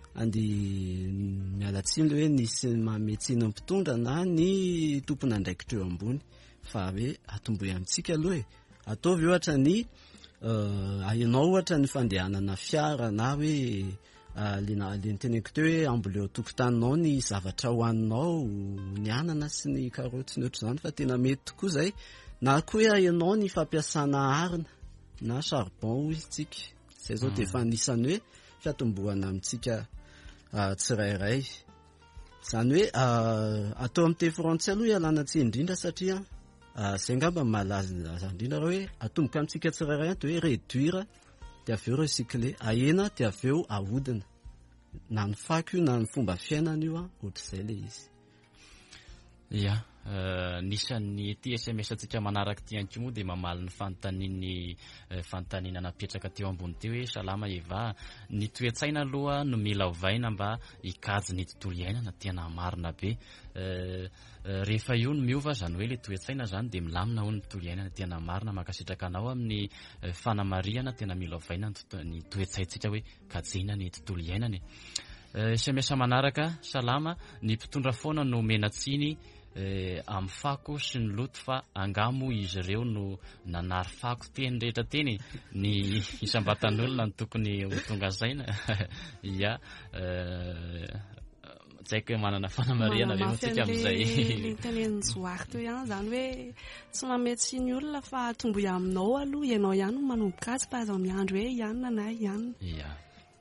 andeha mialatsiny le hoe nisy mametsina mpitondra na ny tompona andraikitra eo ambony fa hoe atomboy amintsika aloha e ataovy ohatra ny Uh, ainao ohatra ny fandehanana fiara na hoe lena le niteneko teo hoe amboleo tokotaninao ny zavatra hoaninao ny anana sy ny karoty ny ohatr' izany fa tena mety tokoa zay na koa hoe ianao ny fampiasana arina na charbon hoy isika zay zao dia efa anisany hoe fiatombohana amintsika tsirairay zany hoe atao amin'ny teny frantsay aloha ialana tsy indrindra satria zay ngamba malaza indrindra raha hoe atomboka amintsika tsirairay dia hoe réduire dia avy eo recycler ahena dia avy eo ahodina na ny fako io na ny fomba fiainana io a ohatr'izay le izy ia nisan'ny ty S M S atsika manaraka ty anky moa dia mamaly ny fanontaniany fanontaniana napetraka teo ambony teo hoe salama eva ny toe-tsaina aloha no mila ovaina mba hikajy ny tontolo iainana tena marina be rehefa io no miova zany hoe le toe-tsaina zany dia milamina ho ny tontolo iainana tena marina makasitraka anao amin'ny fanamariana tena mila ovaina ny toe-tsaintsika hoe kajina ny tontolo iainana S M S manaraka salama ny mpitondra foana no menatsiny amin'ny fako sy ny loto fa angamo izy ireo no nanary fako teny rehetra teny ny isam-batan'olona ny tokony ho tonga saina ia tsy haiko hoe manana fanamariana ve motsika amin'izay le tenen'ny zoary teo ihany zany hoe tsy mametsy ny olona fa tombo aminao aloha ianao ihany no manomboka azy fa aza miandro hoe ianona na ianona ia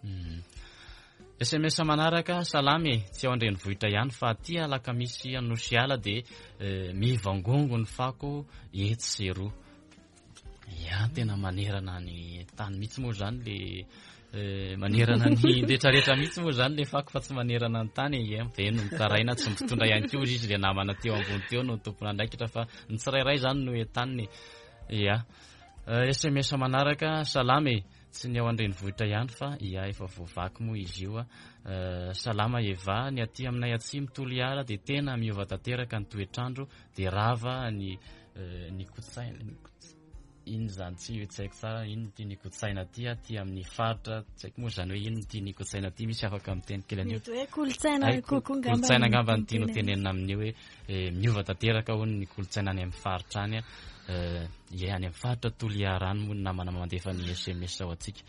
S M S manaraka salamy tsy ao andrenivohitra ihany fa aty alaka misy anosiala dia mivangongo ny fako etsy sy roa ia tena manerana ny tany mihitsy moa zany le manerana ny rehetrarehetra mihitsy moa zany le fako fa tsy manerana ny tany ve no mitaraina tsy mitondra ihany koa izy le namana teo ambony teo no tompona andraikitra fa ny tsirairay zany no entaniny ia S M S manaraka salamy tsy ny ao andrenivohitra ihany fa ia efa voavaky moa izy io a salama eva ny aty aminay atsy mitoliara dia tena miova tanteraka ny toetrandro dia rava ny ny kotsaina iny zany tsy tsy haiko tsara ino ty ny kotsaina aty aty amin'ny faritra tsy haiko moa zany hoe ino ty ny kotsaina aty misy afaka amin'ny teny kely an'io kolotsaina angamba ny tiano tenenina amin'io hoe miova tanteraka ho ny kolotsaina any amin'ny faritra any a ia any amin'ny faritra toliara any moa ny namana mandefa ny S M S ao atsika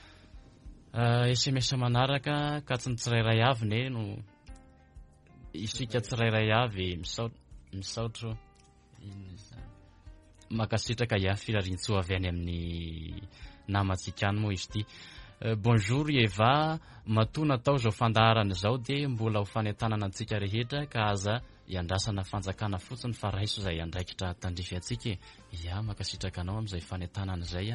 S M S manaraka ka tsy ny tsirairay avy ne no isika tsirairay avy misaotro makasitraka ia firarintsoa avy any amin'ny namantsika any moa izy ty bonjour eva matoa natao zao fandaharana zao dia mbola ho fanentanana antsika rehetra ka aza iandrasana fanjakana fotsiny fa raiso izay andraikitra tandrify atsika ia makasitraka anao amin'izay fanentanana izay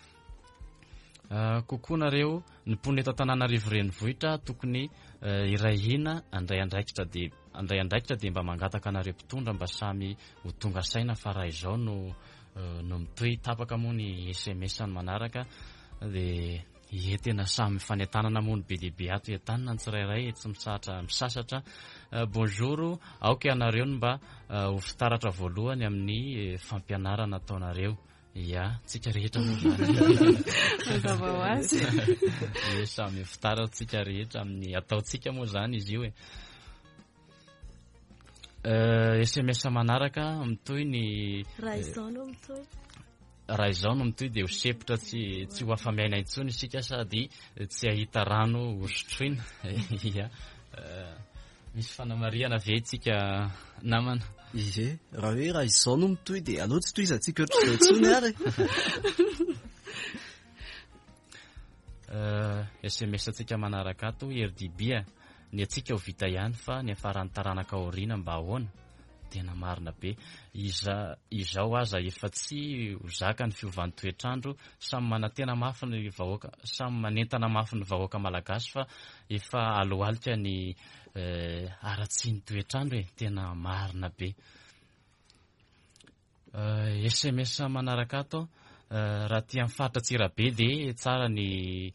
a kokoa nareo ny mponeta tanànarivo renivohitra tokony irahina andray andraikitra dia andray andraikitra dia mba mangataka anareo mpitondra mba samy ho tonga saina fa raha izao no no mitoy tapaka moa ny S M S ny manaraka dia ie tena samy fanentanana moa ny be dehibe ato entanina ny tsirairay tsy misatra misasatra bonjour aoka ianareo ny mba ho fitaratra voalohany amin'ny fampianarana ataonareo ia tsika rehetra moa mazava ho azy e samy fitaratsika rehetra amin'ny ataotsika moa zany izy io e S M S manaraka mitoy ny raha izao no mitoy raha izao no mitoy dia ho sepotra tsy tsy ho afamiaina intsony isika sady tsy ahita rano hosotroina ia misy fanamariana ve tsika namana ie raha hoe raha izao no mitoy dia aloha tsy toizantsika ohatr'izao intsony ary S M S atsika manaraka ato R D B a ny atsika ho vita ihany fa ny afaran'ny taranaka aoriana mba ahoana tena marina be iza izao aza efa tsy ho zaka ny fiovan'ny toetrandro samy manantena mafy ny vahoaka samy manentana mafy ny vahoaka malagasy fa efa alohalika ny aratsy ny toetrandro e tena marina be S M S manaraka ato raha tia mifaritra tsirabe dia tsara ny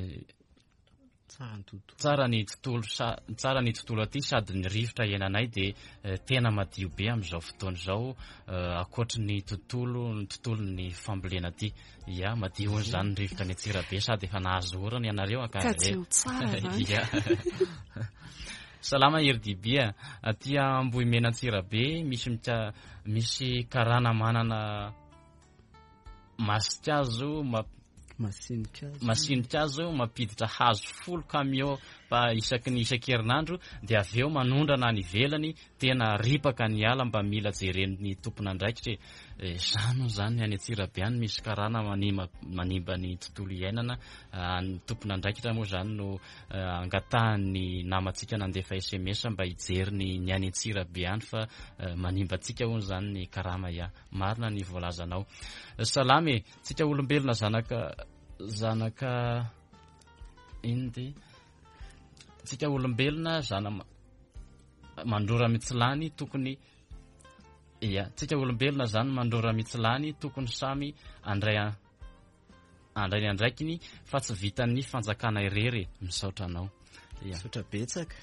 tsara ny tontolo tsara ny tontolo aty sady ny rivotra iananay dia tena madio be amin'izao fotoana izao akoatry ny tontolo ny tontolo ny fambolena aty ia madio zany ny rivotra ny atsirabe sady efa nahazo orana ianareo akadio tsara ia salama R D B a aty Ambohimena Antsirabe misy mitya misy karana manana masikazo masinika zao mampiditra hazo folo camion mba isaky ny isan-kerinandro dia avy eo manondrana ny velany tena ripaka ny ala mba mila jeren'ny tompona ndraikitra zano zany any Antsirabe misy karana manimba ny tontolo iainana ny tompona ndraikitra moa zany no angatahany namantsika nandefa S M S mba hijeriny ny any Antsirabe any fa manimba antsika hono zany ny karama ya marina ny voalazanao salame tsika olombelona zanaka zanaka inde tsika olombelona zana mandrora mitsilany tokony ia tsika olombelona zany mandrora mitsilany tokony samy andray andray ny andraikiny fa tsy vitan'ny fanjakana irery misaotra anao ia saotra betsaka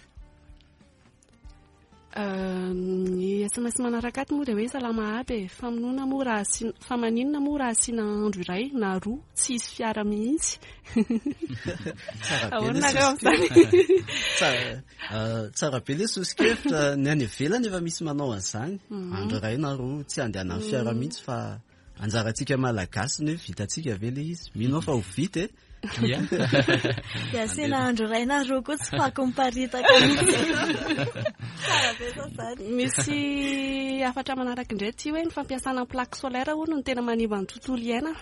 ny S M S manaraka aty moa dia hoe salama aby famonona moa raha asina famaninona moa raha asina andro iray na roa tsy hisy fiara mihitsy tsara be le sosikevitra ny any ivelany efa misy manao an'izany andro iray na roa tsy andehana amin'ny fiara mihitsy fa anjarantsika malagasy ny hoe vitantsika ve le izy mino fa ho vita e dia asina andro iray na roa koa tsy fako miparitaka misy afatra manaraka indray ty hoe ny fampiasana plaque solaire hono ny tena manimba ny tontolo iainana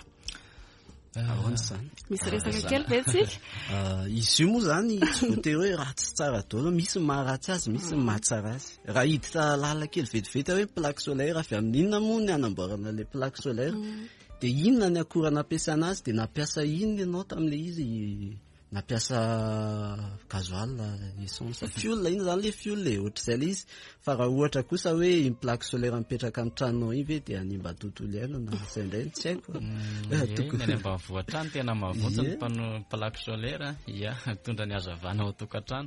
misy resaka kely ve tsika izy io moa zany tsy voatery hoe ratsy tsara daholo misy maharatsy azy misy mahatsara azy raha hiditra lala kely vetivety hoe plaque solaire avy amin'inona moa ny anamboarana le plaque solaire dia inona ny akora nampiasana azy dia nampiasa inona ianao tamin'le izy nampiasa gasoil essence fuel iny zany le fuel le ohatr'izay le izy fa raha ohatra kosa hoe iny plaque solaire mipetraka amin'ny tranonao iny ve dia animba tontolo iainana izay indray tsy haiko tokony mba voatrano tena mavotsy ny mpano plaque solaire ia mitondra ny hazavana ao tokantrano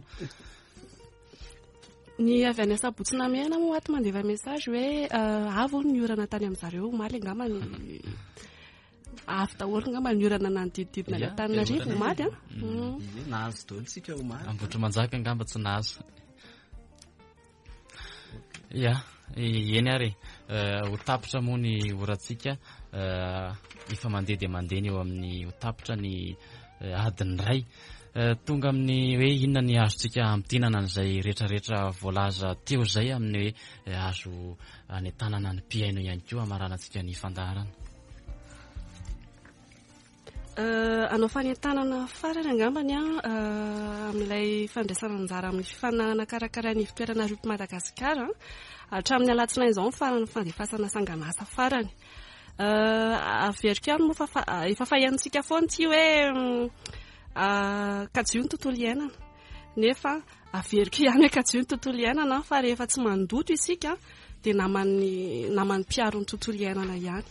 ny avy any Sabotsina miaina moa ato mandeva message hoe avo ny orana tany amin'zareo maly angamba ny avy daholo angamba ny orana nanodidididina ny Antananarivo maly nahazo daholo tsika ho maly Ambotro Manjaka angamba tsy nahazo ia eny ary ho tapitra moa ny orantsika efa mandeha dia mandeha ny eo amin'ny ho tapitra ny adiny ray tonga amin'ny hoe inona ny azontsika amtinana n'izay rehetrarehetra voalaza teo zay amin'ny hoe azo any tanana ny mpiaino ihany koa amaranantsika ny fandaharana anao fanentanana farany angambany a amin'ilay fandraisana anjara amin'ny fifanana karakara ny fitoerana ropo Madagasikara hatramin'ny alatsinainy izao ny farany fandefasana sanganasa farany averiko ihany moa efa fahiantsika foana ty hoe kajo ny tontolo iainana nefa averiko ihany hoe kajo ny tontolo iainana fa rehefa tsy mandoto isika dia namany namany mpiaro ny tontolo iainana ihany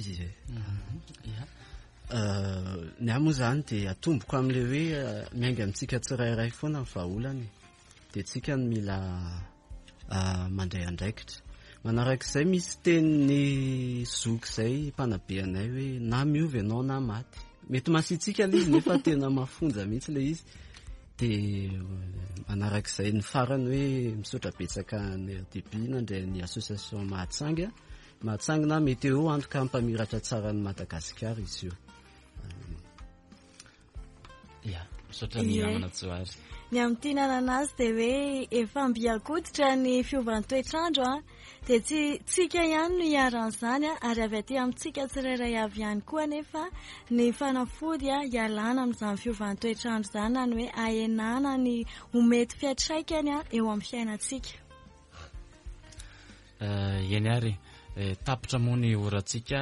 ny amoa zany dia atomboko amin'le hoe miainga amintsika tsirairay foana ny vahaolany dia tsika ny mila mandray andraikitra manarak'izay misy tenin'ny zoky izay mpanabeanay hoe na miova ianao na maty mety masitsika le izy nefa tena mafonja mihitsy le izy dia manarak'izay ny farany hoe misaotra betsaka ny R D B nandray ny association Mahatsanga Mahatsanga na météo antoka mpamiratra tsara ny Madagasikara izy io ia misaotra ny amana tsoary ny amin'tinana anazy dia hoe efa mbiakoditra ny fiovan'ny toetrandro a dia tsy tsika ihany no hiaran'izany a ary avy aty amintsika tsirairay avy ihany koa nefa ny fanafody a hialana amin'izany fiovan'ny toetrandro izany na ny hoe ahenana ny homety fiantraikany a eo amin'ny fiainantsika eny ary tapitra moa ny orantsika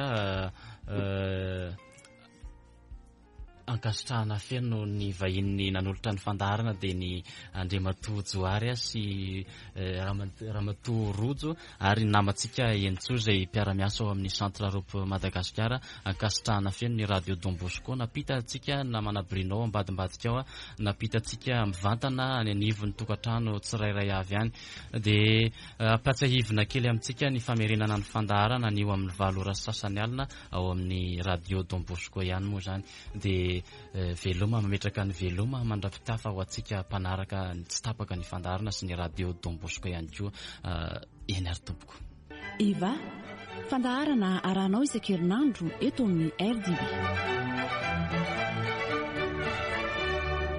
ankasitrahana feno ny vahin'ny nanolotra ny fandaharana dia ny Andriamatoa Joary sy Ramatoa Rojo ary namantsika Entso izay mpiara-miasa ao amin'ny centre ropo Madagasikara ankasitrahana feno ny radio Don Bosco napita antsika na manabrinao ambadimbadika ao napita antsika mivantana any anivon'ny tokantrano tsirairay avy any dia ampatsahivina kely amintsika ny famerenana ny fandaharana ny eo amin'ny valo ora sasany alina ao amin'ny radio Don Bosco ihany moa zany dia veloma mametraka ny veloma mandrapitafa ho antsika mpanaraka tsy tapaka ny fandaharana sy ny radio Don Bosco ihany koa eny ary tompoko iva fandaharana arahanao isan-kerinandro eto amin'ny R D B